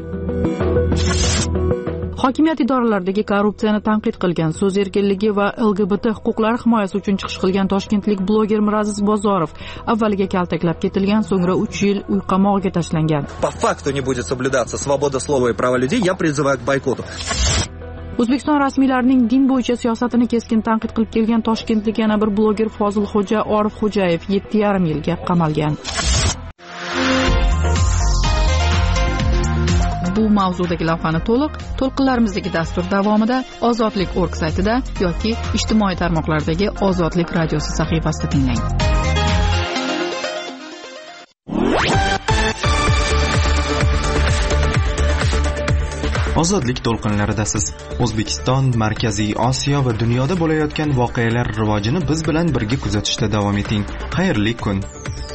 S3: Hokimiyat idoralaridagi korrupsiyani tanqid qilgan, so'z erkinligi va LGBT huquqlari himoyasi uchun chiqish qilgan toshkentlik bloger Miraziz Bozorov avvaliga kaltaklab ketilgan, so'ngra 3 yil uy qamog'iga tashlangan.
S11: По факту не будет соблюдаться свобода слова и права людей, я призываю к бойкоту.
S3: O'zbekiston rasmiylarining din bo'yicha siyosatini keskin tanqid qilib kelgan toshkentlik yana bir bloger Fozilxo'ja Orif Xo'jayev 7,5 yilga qamalgan. Bu mavzudagi lavhani to'lqinlarimizdagi dastur davomida Ozodlik.org saytida yoki ijtimoiy tarmoqlardagi Ozodlik radiosi sahifasida tinglang.
S1: Ozodlik to'lqinlaridasiz. O'zbekiston, Markaziy Osiyo va dunyoda bo'layotgan voqealar rivojini biz bilan birga kuzatishda davom eting. Xayrli kun.